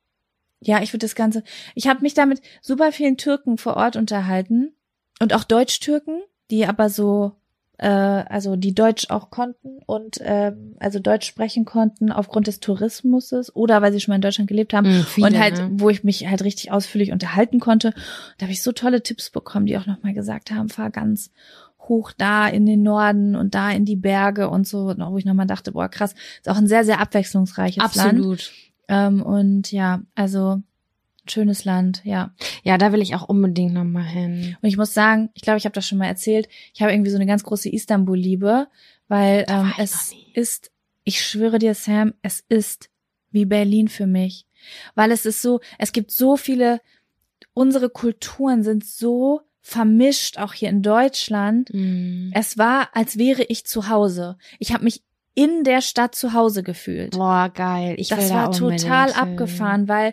ja, ich würde das Ganze, ich habe mich da mit super vielen Türken vor Ort unterhalten und auch Deutsch-Türken, die aber so, äh, also die Deutsch auch konnten und ähm, also Deutsch sprechen konnten aufgrund des Tourismuses oder weil sie schon mal in Deutschland gelebt haben. Mhm, viele, und halt, ne? wo ich mich halt richtig ausführlich unterhalten konnte. Da habe ich so tolle Tipps bekommen, die auch nochmal gesagt haben, fahr ganz hoch da in den Norden und da in die Berge und so, wo ich nochmal dachte, boah, krass, ist auch ein sehr, sehr abwechslungsreiches Land. Absolut. Ähm, und ja, also schönes Land, ja. Ja, da will ich auch unbedingt nochmal hin. Und ich muss sagen, ich glaube, ich habe das schon mal erzählt, ich habe irgendwie so eine ganz große Istanbul-Liebe, weil Da war ähm, ich es noch nie. ist, ich schwöre dir, Sam, es ist wie Berlin für mich. Weil es ist so, es gibt so viele, unsere Kulturen sind so vermischt, auch hier in Deutschland. Mhm. Es war, als wäre ich zu Hause. Ich habe mich in der Stadt zu Hause gefühlt. Boah, geil. Ich will Das da war unbedingt total hin. abgefahren, weil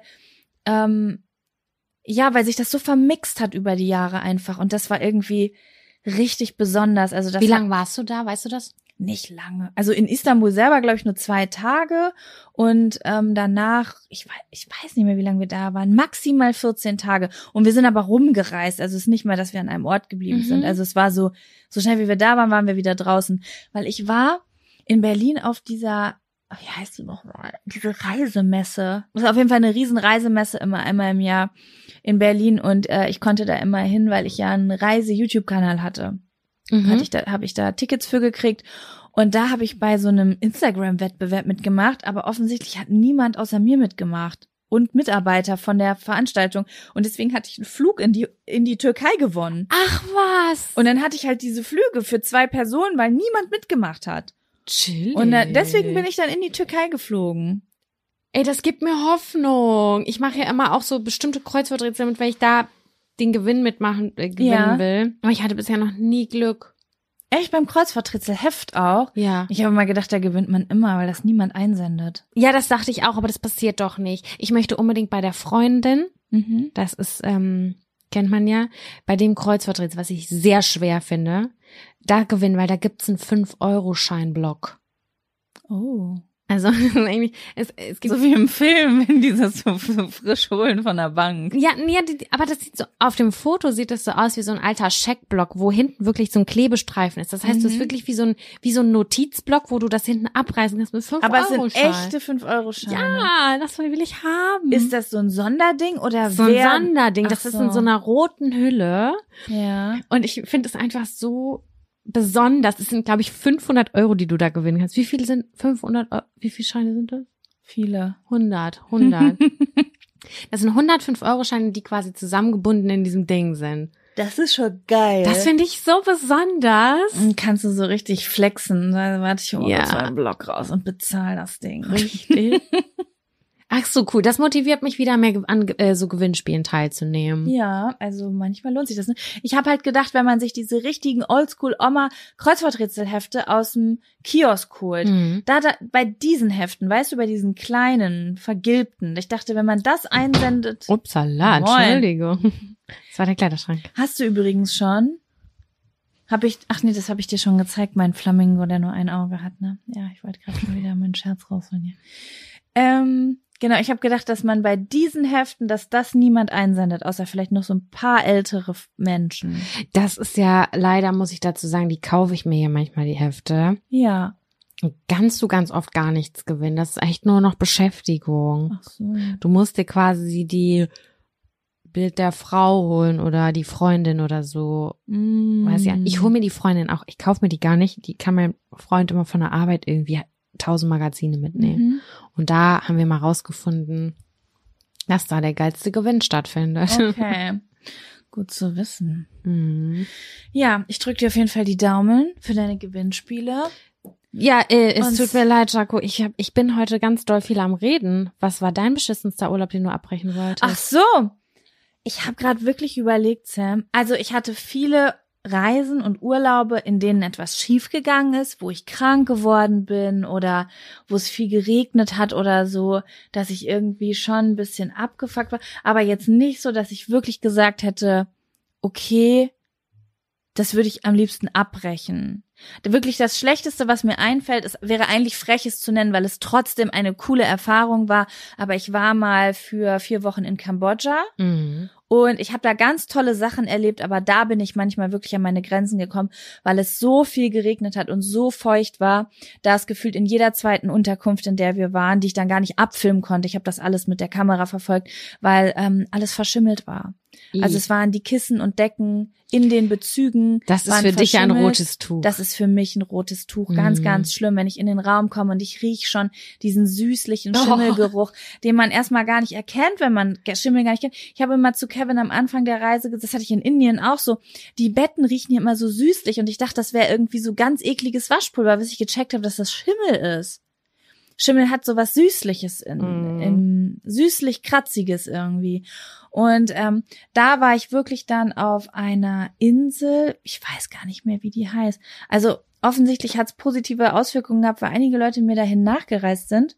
ähm, ja, weil sich das so vermixt hat über die Jahre einfach und das war irgendwie richtig besonders. Also das Wie war lange warst du da? Weißt du das? nicht lange. Also in Istanbul selber glaube ich nur zwei Tage und ähm, danach, ich weiß, ich weiß nicht mehr, wie lange wir da waren, maximal vierzehn Tage. Und wir sind aber rumgereist. Also es ist nicht mal, dass wir an einem Ort geblieben Mhm. sind. Also es war so, so schnell wie wir da waren, waren wir wieder draußen. Weil ich war in Berlin auf dieser, wie heißt die nochmal, diese Reisemesse. Das ist auf jeden Fall eine riesen Reisemesse immer einmal im Jahr in Berlin und äh, ich konnte da immer hin, weil ich ja einen Reise-YouTube-Kanal hatte. Mhm. Hatte ich da, habe ich da Tickets für gekriegt und da habe ich bei so einem Instagram-Wettbewerb mitgemacht, aber offensichtlich hat niemand außer mir mitgemacht und Mitarbeiter von der Veranstaltung und deswegen hatte ich einen Flug in die in die Türkei gewonnen Ach was. und dann hatte ich halt diese Flüge für zwei Personen, weil niemand mitgemacht hat Chill. und da, deswegen bin ich dann in die Türkei geflogen. Ey, das gibt mir Hoffnung. Ich mache ja immer auch so bestimmte Kreuzworträtsel damit, weil ich da den Gewinn mitmachen äh, gewinnen Ja. will. Aber ich hatte bisher noch nie Glück. Echt beim Kreuzworträtselheft auch. Ja. Ich habe mal gedacht, da gewinnt man immer, weil das niemand einsendet. Ja, das dachte ich auch, aber das passiert doch nicht. Ich möchte unbedingt bei der Freundin, Mhm. das ist ähm, kennt man ja, bei dem Kreuzworträtsel, was ich sehr schwer finde, da gewinnen, weil da gibt's einen fünf-Euro-Scheinblock. Oh. Also eigentlich, es, es gibt So wie im Film, wenn die das so, so frisch holen von der Bank. ja, ja, die- aber das sieht so, auf dem Foto sieht das so aus wie so ein alter Scheckblock, wo hinten wirklich so ein Klebestreifen ist. Das heißt, du hast wirklich wie so ein, wie so ein Notizblock, wo du das hinten abreißen kannst mit fünf Aber es sind Euro echte fünf-Euro-Scheine. Ja, das will ich haben. Ist das so ein Sonderding oder so ein wer? Sonderding. Das Ach ist so. in so einer roten Hülle. Ja. Und ich finde es einfach so besonders. Es sind, glaube ich, fünfhundert Euro, die du da gewinnen kannst. Wie viele sind fünfhundert Euro? Wie viele Scheine sind das? Viele. hundert, hundert. Das sind hundertfünf Euro Scheine, die quasi zusammengebunden in diesem Ding sind. Das ist schon geil. Das finde ich so besonders. Und kannst du so richtig flexen. Da warte ich hole Ja. ja. einen Block raus und bezahl das Ding. Richtig. Ach so, cool. Das motiviert mich wieder mehr an äh, so Gewinnspielen teilzunehmen. Ja, also manchmal lohnt sich das. Ne? Ich habe halt gedacht, wenn man sich diese richtigen Oldschool-Oma-Kreuzworträtselhefte aus dem Kiosk holt, Mhm. da, da bei diesen Heften, weißt du, bei diesen kleinen, vergilbten, ich dachte, wenn man das einsendet, Upsala, Moin. Entschuldigung. Das war der Kleiderschrank. hast du übrigens schon, habe ich, ach nee, das habe ich dir schon gezeigt, mein Flamingo, der nur ein Auge hat, ne? Ja, ich wollte gerade schon wieder meinen Scherz rausholen hier. Ähm, genau, ich habe gedacht, dass man bei diesen Heften, dass das niemand einsendet, außer vielleicht noch so ein paar ältere F- Menschen. Das ist ja, leider muss ich dazu sagen, die kaufe ich mir ja manchmal, die Hefte. Ja. Und kannst du ganz oft gar nichts gewinnen. Das ist echt nur noch Beschäftigung. Ach so. Du musst dir quasi die Bild der Frau holen oder die Freundin oder so. Mm. Weiß ja, ich hole mir die Freundin auch, ich kaufe mir die gar nicht. Die kann mein Freund immer von der Arbeit irgendwie tausend Magazine mitnehmen. Mhm. Und da haben wir mal rausgefunden, dass da der geilste Gewinn stattfindet. Okay. Gut zu wissen. Mhm. Ja, ich drücke dir auf jeden Fall die Daumen für deine Gewinnspiele. Ja, äh, es Und- tut mir leid, Jaco. Ich hab, ich bin heute ganz doll viel am Reden. Was war dein beschissenster Urlaub, den du abbrechen wolltest? Ach so. Ich habe gerade wirklich überlegt, Sam. Also ich hatte viele Reisen und Urlaube, in denen etwas schiefgegangen ist, wo ich krank geworden bin oder wo es viel geregnet hat oder so, dass ich irgendwie schon ein bisschen abgefuckt war. Aber jetzt nicht so, dass ich wirklich gesagt hätte, okay, das würde ich am liebsten abbrechen. Wirklich das Schlechteste, was mir einfällt, ist, wäre eigentlich Freches zu nennen, weil es trotzdem eine coole Erfahrung war. Aber ich war mal für vier Wochen in Kambodscha. Mhm. Und ich habe da ganz tolle Sachen erlebt, aber da bin ich manchmal wirklich an meine Grenzen gekommen, weil es so viel geregnet hat und so feucht war, da es gefühlt in jeder zweiten Unterkunft, in der wir waren, die ich dann gar nicht abfilmen konnte. Ich habe das alles mit der Kamera verfolgt, weil ähm, alles verschimmelt war. I. Also es waren die Kissen und Decken in den Bezügen. Das ist waren für dich ein verschimmelt. rotes Tuch. Das ist für mich ein rotes Tuch. Ganz, Mhm. ganz schlimm, wenn ich in den Raum komme und ich riech schon diesen süßlichen Oh. Schimmelgeruch, den man erstmal gar nicht erkennt, wenn man Schimmel gar nicht kennt. Ich habe immer zu Kevin am Anfang der Reise, das hatte ich in Indien auch so, die Betten riechen hier immer so süßlich und ich dachte, das wäre irgendwie so ganz ekliges Waschpulver, bis ich gecheckt habe, dass das Schimmel ist. Schimmel hat so was Süßliches in, Mm. in süßlich kratziges irgendwie. Und ähm, da war ich wirklich dann auf einer Insel, ich weiß gar nicht mehr, wie die heißt. Also offensichtlich hat es positive Auswirkungen gehabt, weil einige Leute mir dahin nachgereist sind.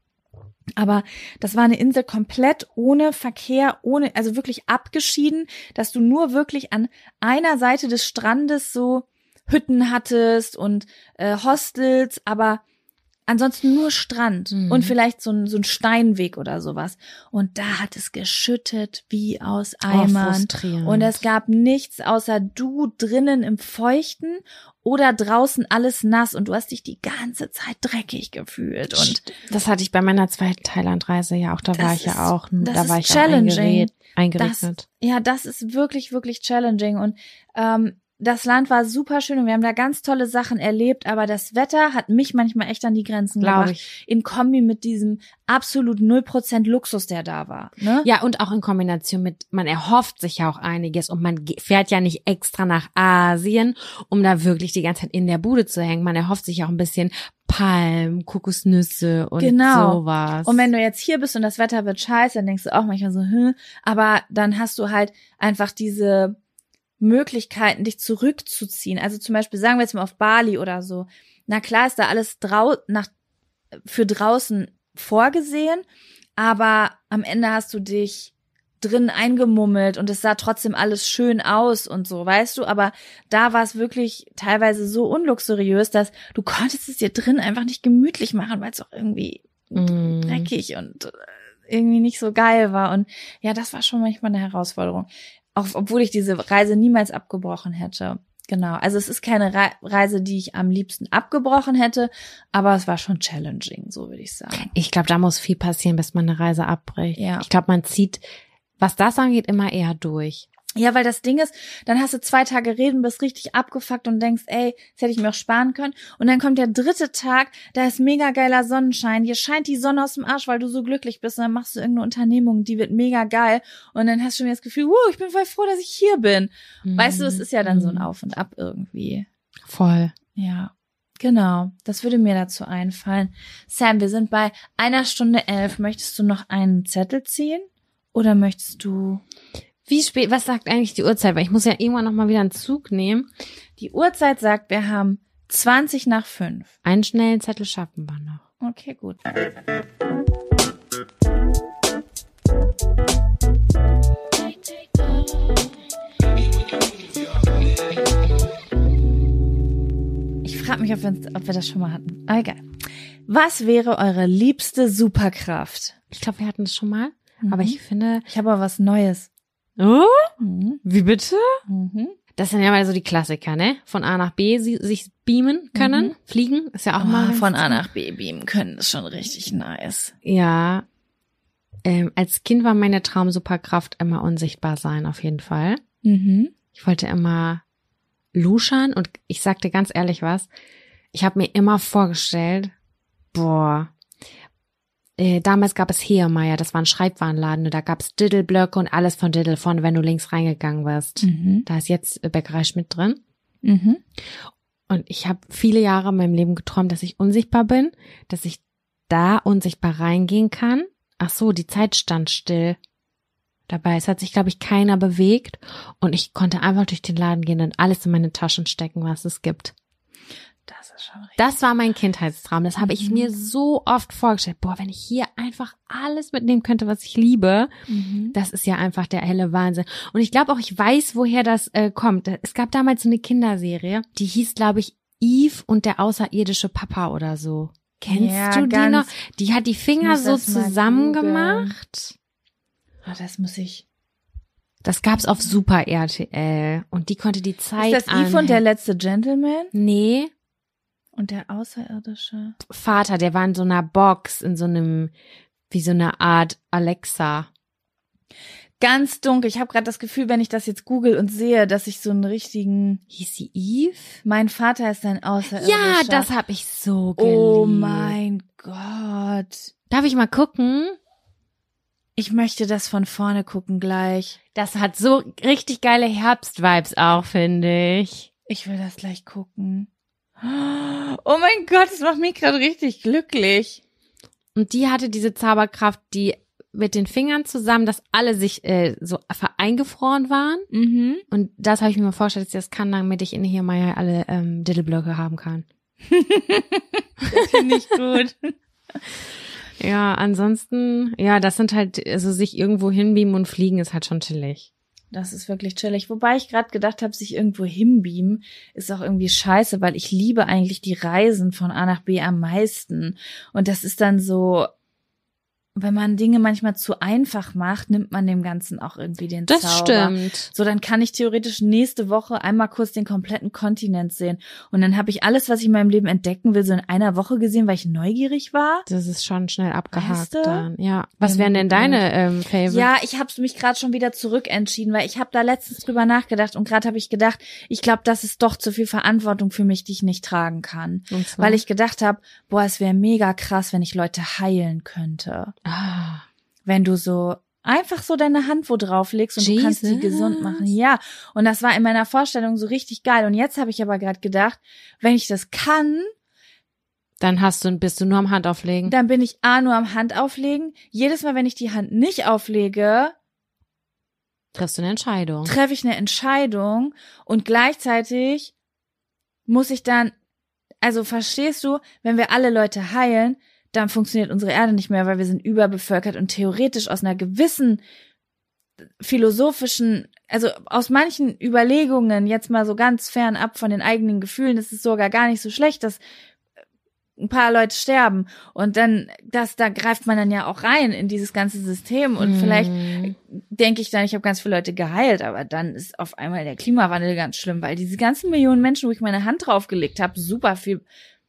Aber das war eine Insel komplett ohne Verkehr, ohne, also wirklich abgeschieden, dass du nur wirklich an einer Seite des Strandes so Hütten hattest und äh, Hostels, aber ansonsten nur Strand Mhm. und vielleicht so ein, so ein Steinweg oder sowas. Und da hat es geschüttet wie aus Eimern. frustrierend. Und es gab nichts außer du drinnen im Feuchten oder draußen alles nass. Und du hast dich die ganze Zeit dreckig gefühlt. Und das hatte ich bei meiner zweiten Thailandreise ja auch. Da Das war ich ist- ja auch. das Da ist war ich challenging. auch eingered, das, eingeregnet. ja, das ist wirklich, wirklich challenging. Und ähm, das Land war super schön und wir haben da ganz tolle Sachen erlebt, aber das Wetter hat mich manchmal echt an die Grenzen Glaube gebracht. ich. In Kombi mit diesem absolut null Prozent Luxus, der da war. Ne? Ja, und auch in Kombination mit, man erhofft sich ja auch einiges und man ge- fährt ja nicht extra nach Asien, um da wirklich die ganze Zeit in der Bude zu hängen. Man erhofft sich auch ein bisschen Palm, Kokosnüsse und Genau. sowas. Und wenn du jetzt hier bist und das Wetter wird scheiße, dann denkst du auch manchmal so, hm, aber dann hast du halt einfach diese Möglichkeiten, dich zurückzuziehen. Also zum Beispiel, sagen wir jetzt mal auf Bali oder so. Na klar ist da alles drau nach, für draußen vorgesehen, aber am Ende hast du dich drin eingemummelt und es sah trotzdem alles schön aus und so, weißt du, aber da war es wirklich teilweise so unluxuriös, dass du konntest es dir drin einfach nicht gemütlich machen, weil es auch irgendwie Mm. dreckig und irgendwie nicht so geil war und ja, das war schon manchmal eine Herausforderung, auch obwohl ich diese Reise niemals abgebrochen hätte. Genau, also es ist keine Re- Reise, die ich am liebsten abgebrochen hätte, aber es war schon challenging, so würde ich sagen. Ich glaube, da muss viel passieren, bis man eine Reise abbricht. Ja. Ich glaube, man zieht, was das angeht, immer eher durch. Ja, weil das Ding ist, dann hast du zwei Tage reden, bist richtig abgefuckt und denkst, ey, das hätte ich mir auch sparen können. Und dann kommt der dritte Tag, da ist mega geiler Sonnenschein, dir scheint die Sonne aus dem Arsch, weil du so glücklich bist und dann machst du irgendeine Unternehmung, die wird mega geil und dann hast du schon wieder das Gefühl, wow, ich bin voll froh, dass ich hier bin. Mhm. Weißt du, es ist ja dann so ein Auf und Ab irgendwie. Voll. Ja, genau. Das würde mir dazu einfallen. Sam, wir sind bei einer Stunde elf. Möchtest du noch einen Zettel ziehen? Oder möchtest du... Wie spät, was sagt eigentlich die Uhrzeit? Weil ich muss ja irgendwann nochmal wieder einen Zug nehmen. Die Uhrzeit sagt, wir haben zwanzig nach fünf. Einen schnellen Zettel schaffen wir noch. Okay, gut. Ich frage mich, ob wir, ob wir das schon mal hatten. Ah, egal. Was wäre eure liebste Superkraft? Ich glaube, wir hatten das schon mal. Mhm. Aber ich finde... Ich habe aber was Neues. Oh? Mhm. Wie bitte? Mhm. Das sind ja mal so die Klassiker, ne? Von A nach B sie, sich beamen können. Mhm. Fliegen ist ja auch Oh, mal... von A nach B beamen können ist schon richtig nice. Ja. Ähm, als Kind war meine Traumsuperkraft immer unsichtbar sein, auf jeden Fall. Mhm. Ich wollte immer luschern und ich sag dir ganz ehrlich was, ich habe mir immer vorgestellt, boah, äh, damals gab es Heermeier, das war ein Schreibwarenladen, und da gab es Diddle-Blöcke und alles von Diddle, von wenn du links reingegangen bist. Mhm. Da ist jetzt Bäckerei Schmidt drin. Mhm. Und ich habe viele Jahre in meinem Leben geträumt, dass ich unsichtbar bin, dass ich da unsichtbar reingehen kann. Ach so, die Zeit stand still. Dabei, es hat sich, glaube ich, keiner bewegt und ich konnte einfach durch den Laden gehen und alles in meine Taschen stecken, was es gibt. Das ist schon richtig. Das war mein Kindheitstraum. Das habe ich mir so oft vorgestellt. Boah, wenn ich hier einfach alles mitnehmen könnte, was ich liebe, Mhm. das ist ja einfach der helle Wahnsinn. Und ich glaube auch, ich weiß, woher das äh, kommt. Es gab damals so eine Kinderserie, die hieß, glaube ich, Eve und der außerirdische Papa oder so. Kennst Ja, du die ganz- noch? Die hat die Finger muss so das mal zusammen googeln. gemacht. Oh, das muss ich. Das gab's auf Super R T L und die konnte die Zeit Ist das Eve und der letzte Gentleman? Nee, Und der Außerirdische? Vater, der war in so einer Box, in so einem, wie so eine Art Alexa. Ganz dunkel. Ich habe gerade das Gefühl, wenn ich das jetzt google und sehe, dass ich so einen richtigen... Hieß sie Eve? Mein Vater ist ein Außerirdischer. Ja, das hab ich so geliebt. Oh mein Gott. Darf ich mal gucken? Ich möchte das von vorne gucken gleich. Das hat so richtig geile Herbst-Vibes auch, finde ich. Ich will das gleich gucken. Oh mein Gott, das macht mich gerade richtig glücklich. Und die hatte diese Zauberkraft, die mit den Fingern zusammen, dass alle sich äh, so eingefroren waren. Mhm. Und das habe ich mir mal vorgestellt, dass sie das kann, damit ich in hier mal alle ähm, Diddleblöcke haben kann. Das finde ich gut. Ja, ansonsten, ja, das sind halt, also sich irgendwo hinbeamen und fliegen ist halt schon chillig. Das ist wirklich chillig. Wobei ich gerade gedacht habe, sich irgendwo hinbeamen ist auch irgendwie scheiße, weil ich liebe eigentlich die Reisen von A nach B am meisten. Und das ist dann so, wenn man Dinge manchmal zu einfach macht, nimmt man dem Ganzen auch irgendwie den Das Zauber. stimmt. So, dann kann ich theoretisch nächste Woche einmal kurz den kompletten Kontinent sehen. Und dann habe ich alles, was ich in meinem Leben entdecken will, so in einer Woche gesehen, weil ich neugierig war. Das ist schon schnell abgehakt Weißt du? dann. Ja. Was Ja, wären denn deine ähm, Favorites? Ja, ich habe mich gerade schon wieder zurückentschieden, weil ich habe da letztens drüber nachgedacht und gerade habe ich gedacht, ich glaube, das ist doch zu viel Verantwortung für mich, die ich nicht tragen kann. Und zwar? Weil ich gedacht habe, boah, es wäre mega krass, wenn ich Leute heilen könnte. Ah. Wenn du so einfach so deine Hand wo drauf legst und du kannst die Jesus. gesund machen. Ja, und das war in meiner Vorstellung so richtig geil. Und jetzt habe ich aber gerade gedacht, wenn ich das kann, Dann hast du, bist du nur am Hand auflegen. dann bin ich A, nur am Hand auflegen. Jedes Mal, wenn ich die Hand nicht auflege, Triffst du eine Entscheidung. treffe ich eine Entscheidung und gleichzeitig muss ich dann, also verstehst du, wenn wir alle Leute heilen, dann funktioniert unsere Erde nicht mehr, weil wir sind überbevölkert und theoretisch aus einer gewissen philosophischen, also aus manchen Überlegungen, jetzt mal so ganz fernab von den eigenen Gefühlen, ist es sogar gar nicht so schlecht, dass ein paar Leute sterben. Und dann, das, da greift man dann ja auch rein in dieses ganze System. Und Mhm. vielleicht denke ich dann, ich habe ganz viele Leute geheilt, aber dann ist auf einmal der Klimawandel ganz schlimm, weil diese ganzen Millionen Menschen, wo ich meine Hand draufgelegt habe, super viel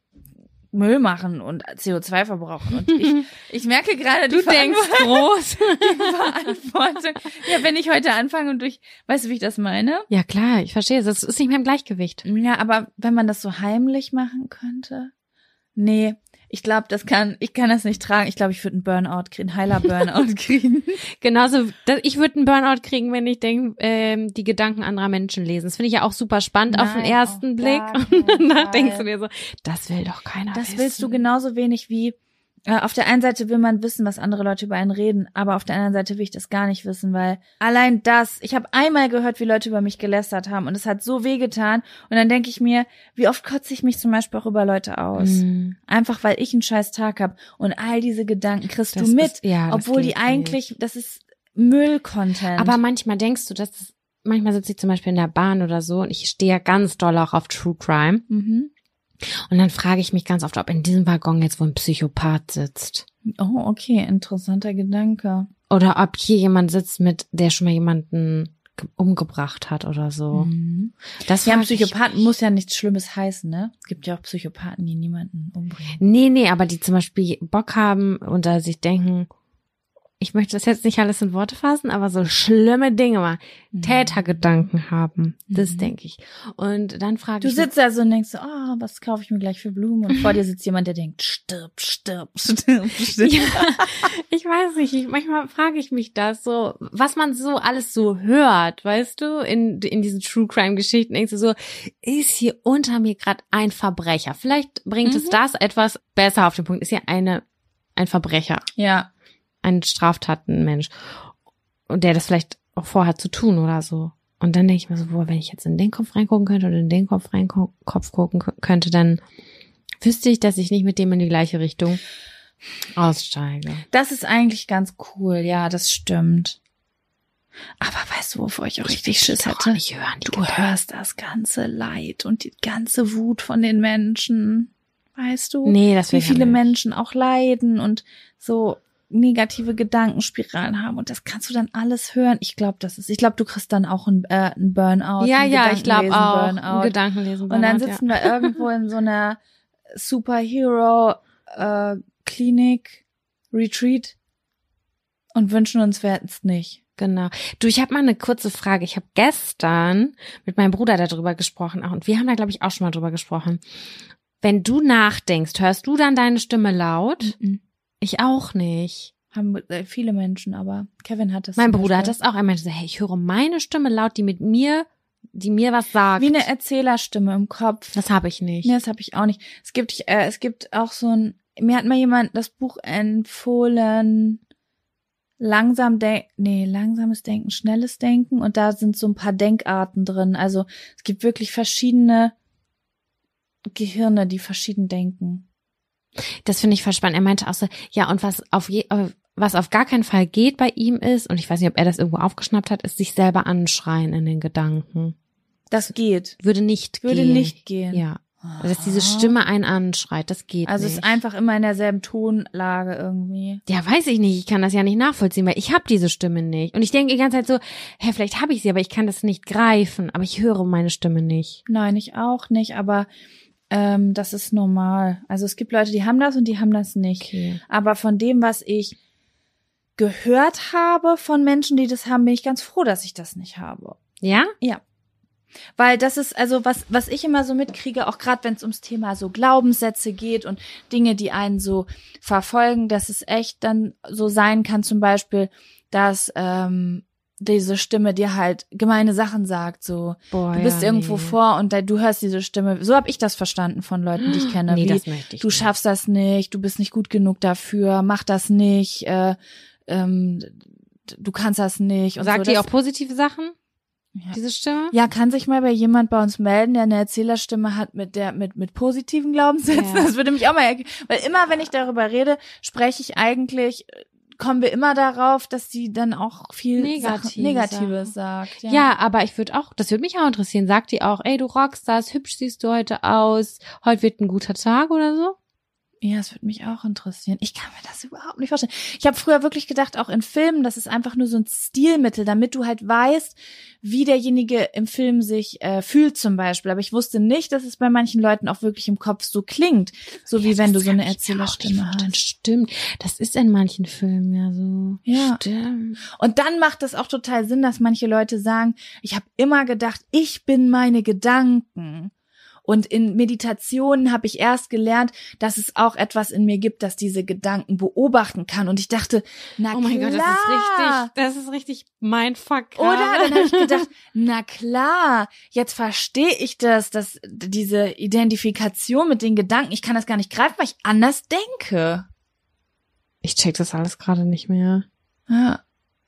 Müll machen und C O zwei verbrauchen. Und ich, ich merke gerade, die Du denkst groß. die Verantwortung. Ja, wenn ich heute anfange und durch, weißt du, wie ich das meine? Ja, klar, ich verstehe. Das ist nicht mehr im Gleichgewicht. Ja, aber wenn man das so heimlich machen könnte? Nee, ich glaube, das kann, ich kann das nicht tragen. Ich glaube, ich würde einen Burnout kriegen, einen heiler Burnout kriegen. Genauso, das- ich würde einen Burnout kriegen, wenn ich denke, ähm, die Gedanken anderer Menschen lesen. Das finde ich ja auch super spannend auf den Nein, ersten auf Blick. gar Und keinen danach Fall. denkst du dir so, das will doch keiner Das wissen. willst du genauso wenig wie, äh, auf der einen Seite will man wissen, was andere Leute über einen reden, aber auf der anderen Seite will ich das gar nicht wissen, weil allein das, ich habe einmal gehört, wie Leute über mich gelästert haben und es hat so wehgetan und dann denke ich mir, wie oft kotze ich mich zum Beispiel auch über Leute aus. Mhm. Einfach, weil ich einen scheiß Tag habe und all diese Gedanken kriegst Das du mit, ist- ja, das obwohl die geht eigentlich, das ist Müll-Content. Aber manchmal denkst du, dass es, manchmal sitze ich zum Beispiel in der Bahn oder so und ich stehe ja ganz doll auch auf True Crime. mhm. Und dann frage ich mich ganz oft, ob in diesem Waggon jetzt wohl ein Psychopath sitzt. Oh, okay, interessanter Gedanke. Oder ob hier jemand sitzt, mit der schon mal jemanden ge- umgebracht hat oder so. Mhm. Das Ja, ein frag ich Psychopathen muss ja nichts Schlimmes heißen, ne? Es gibt ja auch Psychopathen, die niemanden umbringen. Nee, nee, aber die zum Beispiel Bock haben und da sich denken, ich möchte das jetzt nicht alles in Worte fassen, aber so schlimme Dinge mal, Mhm. Tätergedanken haben. Das Mhm. denke ich. Und dann frage Du ich mich, sitzt da so und denkst, oh, was kaufe ich mir gleich für Blumen? Und vor dir sitzt jemand, der denkt, stirb, stirb, stirb, stirb. ja, ich weiß nicht, ich, manchmal frage ich mich das so, was man so alles so hört, weißt du, in, in diesen True Crime Geschichten, denkst du so, ist hier unter mir gerade ein Verbrecher? Vielleicht bringt es Mhm. das etwas besser auf den Punkt, ist hier eine, ein Verbrecher. Ja. Ein Straftatenmensch und der das vielleicht auch vorhat zu tun oder so. Und dann denke ich mir so, boah, wenn ich jetzt in den Kopf reingucken könnte oder in den Kopf reingucken Kopf gucken k- könnte, dann wüsste ich, dass ich nicht mit dem in die gleiche Richtung aussteige. Das ist eigentlich ganz cool, ja, das stimmt. Aber weißt du, wovor ich auch richtig Schiss Doch hatte? nicht hören, die Du Gedanken. hörst das ganze Leid und die ganze Wut von den Menschen. Weißt du? Nee, das will Wie ich ja viele nicht. Menschen auch leiden und so negative Gedankenspiralen haben und das kannst du dann alles hören. Ich glaube, das ist, ich glaube, du kriegst dann auch ein, äh, ein Burnout. Ja, ein ja, ich glaube Gedankenlesen, auch. Burnout. Gedankenlesen. Und dann Burnout, sitzen wir irgendwo in so einer Superhero äh, Klinik Retreat und wünschen uns, wir hätten es nicht. Genau. Du, ich habe mal eine kurze Frage. Ich habe gestern mit meinem Bruder darüber gesprochen auch, und wir haben da, glaube ich, auch schon mal drüber gesprochen. Wenn du nachdenkst, hörst du dann deine Stimme laut? Mhm. Ich auch nicht. Haben äh, viele Menschen, aber Kevin hat das. Mein zum Bruder hat Beispiel. das auch. Er meinte so, hey, ich höre meine Stimme laut, die mit mir, die mir was sagt. Wie eine Erzählerstimme im Kopf. Das habe ich nicht. Nee, das habe ich auch nicht. Es gibt, äh, es gibt auch so ein, mir hat mal jemand das Buch empfohlen, langsam denken, nee, langsames Denken, schnelles Denken, und da sind so ein paar Denkarten drin. Also es gibt wirklich verschiedene Gehirne, die verschieden denken. Das finde ich voll spannend. Er meinte auch so, ja, und was auf je, äh, was auf gar keinen Fall geht bei ihm ist, und ich weiß nicht, ob er das irgendwo aufgeschnappt hat, ist sich selber anschreien in den Gedanken. Das geht. Würde nicht Würde gehen. nicht gehen. Ja. Dass diese Stimme einen anschreit, das geht Also es nicht. ist einfach immer in derselben Tonlage irgendwie. Ja, weiß ich nicht. Ich kann das ja nicht nachvollziehen, weil ich habe diese Stimme nicht. Und ich denke die ganze Zeit so, hä, vielleicht habe ich sie, aber ich kann das nicht greifen. Aber ich höre meine Stimme nicht. Nein, ich auch nicht, aber ähm, das ist normal. Also es gibt Leute, die haben das und die haben das nicht. Okay. Aber von dem, was ich gehört habe von Menschen, die das haben, bin ich ganz froh, dass ich das nicht habe. Ja? Ja. Weil das ist, also was was ich immer so mitkriege, auch gerade wenn es ums Thema so Glaubenssätze geht und Dinge, die einen so verfolgen, dass es echt dann so sein kann, zum Beispiel, dass ähm, diese Stimme dir halt gemeine Sachen sagt, so Boah, du bist ja, irgendwo nee. vor und da, du hörst diese Stimme. So habe ich das verstanden von Leuten, die ich kenne. Nee, wie, das möchte ich du nicht. schaffst das nicht, du bist nicht gut genug dafür, mach das nicht, äh, ähm, du kannst das nicht. Und Sagt so. die Das- auch positive Sachen, Ja. diese Stimme? Ja, kann sich mal bei jemand bei uns melden, der eine Erzählerstimme hat mit der mit mit positiven Glaubenssätzen. Ja. Das würde mich auch mal, weil immer wenn ich darüber rede, spreche ich eigentlich kommen wir immer darauf, dass sie dann auch viel Negative Sachen, Negatives sagt. Ja, Ja, aber ich würde auch, das würde mich auch interessieren. Sagt die auch, ey, du rockst das, hübsch siehst du heute aus, heute wird ein guter Tag oder so? Ja, das würde mich auch interessieren. Ich kann mir das überhaupt nicht vorstellen. Ich habe früher wirklich gedacht, auch in Filmen, das ist einfach nur so ein Stilmittel, damit du halt weißt, wie derjenige im Film sich äh, fühlt zum Beispiel. Aber ich wusste nicht, dass es bei manchen Leuten auch wirklich im Kopf so klingt. So wie Ja, wenn du das so eine kann ich mir auch Erzählerstimme nicht vorstellen. hast. Stimmt, das ist in manchen Filmen ja so. Ja. Stimmt. Und dann macht es auch total Sinn, dass manche Leute sagen, ich habe immer gedacht, ich bin meine Gedanken. Und in Meditationen habe ich erst gelernt, dass es auch etwas in mir gibt, das diese Gedanken beobachten kann. Und ich dachte, na Oh mein klar. Gott, das ist richtig, das ist richtig mein Fuck. Oder dann habe ich gedacht, na klar, jetzt verstehe ich das, dass diese Identifikation mit den Gedanken, ich kann das gar nicht greifen, weil ich anders denke. Ich check das alles gerade nicht mehr. Ja.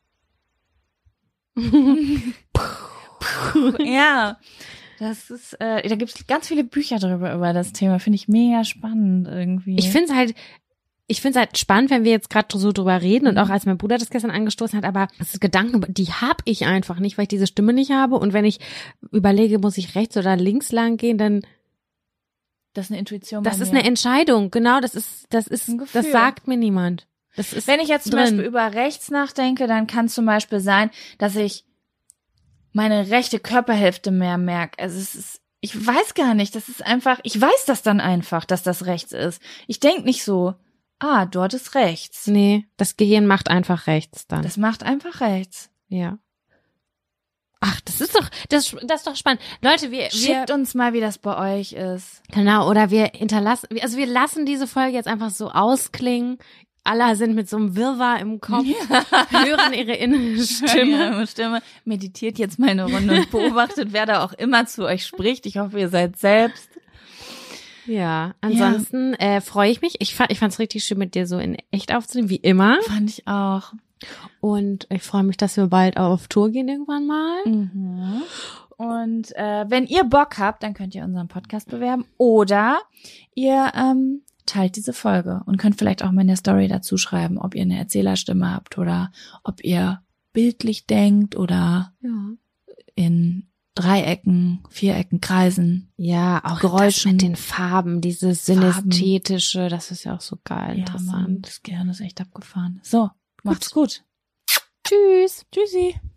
Ja. Das ist, äh, da gibt's ganz viele Bücher drüber über das Thema. Finde ich mega spannend irgendwie. Ich finde es halt, ich finde es halt spannend, wenn wir jetzt gerade so drüber reden und auch als mein Bruder das gestern angestoßen hat, aber das ist Gedanken, die habe ich einfach nicht, weil ich diese Stimme nicht habe. Und wenn ich überlege, muss ich rechts oder links lang gehen, dann das ist eine Intuition. das bei ist mir. eine Entscheidung. Genau, das ist, das ist, Ein Gefühl. das sagt mir niemand. Das ist Wenn ich jetzt zum drin. Beispiel über rechts nachdenke, dann kann es zum Beispiel sein, dass ich meine rechte Körperhälfte mehr merke. Also es ist, ich weiß gar nicht, das ist einfach, ich weiß das dann einfach, dass das rechts ist. Ich denk nicht so, ah, dort ist rechts. Nee, das Gehirn macht einfach rechts dann. Das macht einfach rechts. Ja. Ach, das ist doch, das, das ist doch spannend. Leute, wir, wir, Schickt uns mal, wie das bei euch ist. genau, oder wir hinterlassen, also wir lassen diese Folge jetzt einfach so ausklingen. Alle sind mit so einem Wirrwarr im Kopf, hören ihre innere Stimme. Ja, Stimme. Meditiert jetzt mal eine Runde und beobachtet, wer da auch immer zu euch spricht. Ich hoffe, ihr seid selbst. Ja, ansonsten äh, freue ich mich. Ich fand, ich fand's richtig schön, mit dir so in echt aufzunehmen, wie immer. Fand ich auch. Und ich freue mich, dass wir bald auf Tour gehen irgendwann mal. Mhm. Und äh, wenn ihr Bock habt, dann könnt ihr unseren Podcast bewerben oder ihr ähm, teilt diese Folge und könnt vielleicht auch mal in der Story dazu schreiben, ob ihr eine Erzählerstimme habt oder ob ihr bildlich denkt oder Ja. in Dreiecken, Vierecken, Kreisen. Ja, auch Geräuschen. das mit den Farben, dieses synästhetische, das ist ja auch so geil, Ja, Mann, interessant. das Gehirn ist echt abgefahren. So, macht's gut. Tschüss. Tschüssi.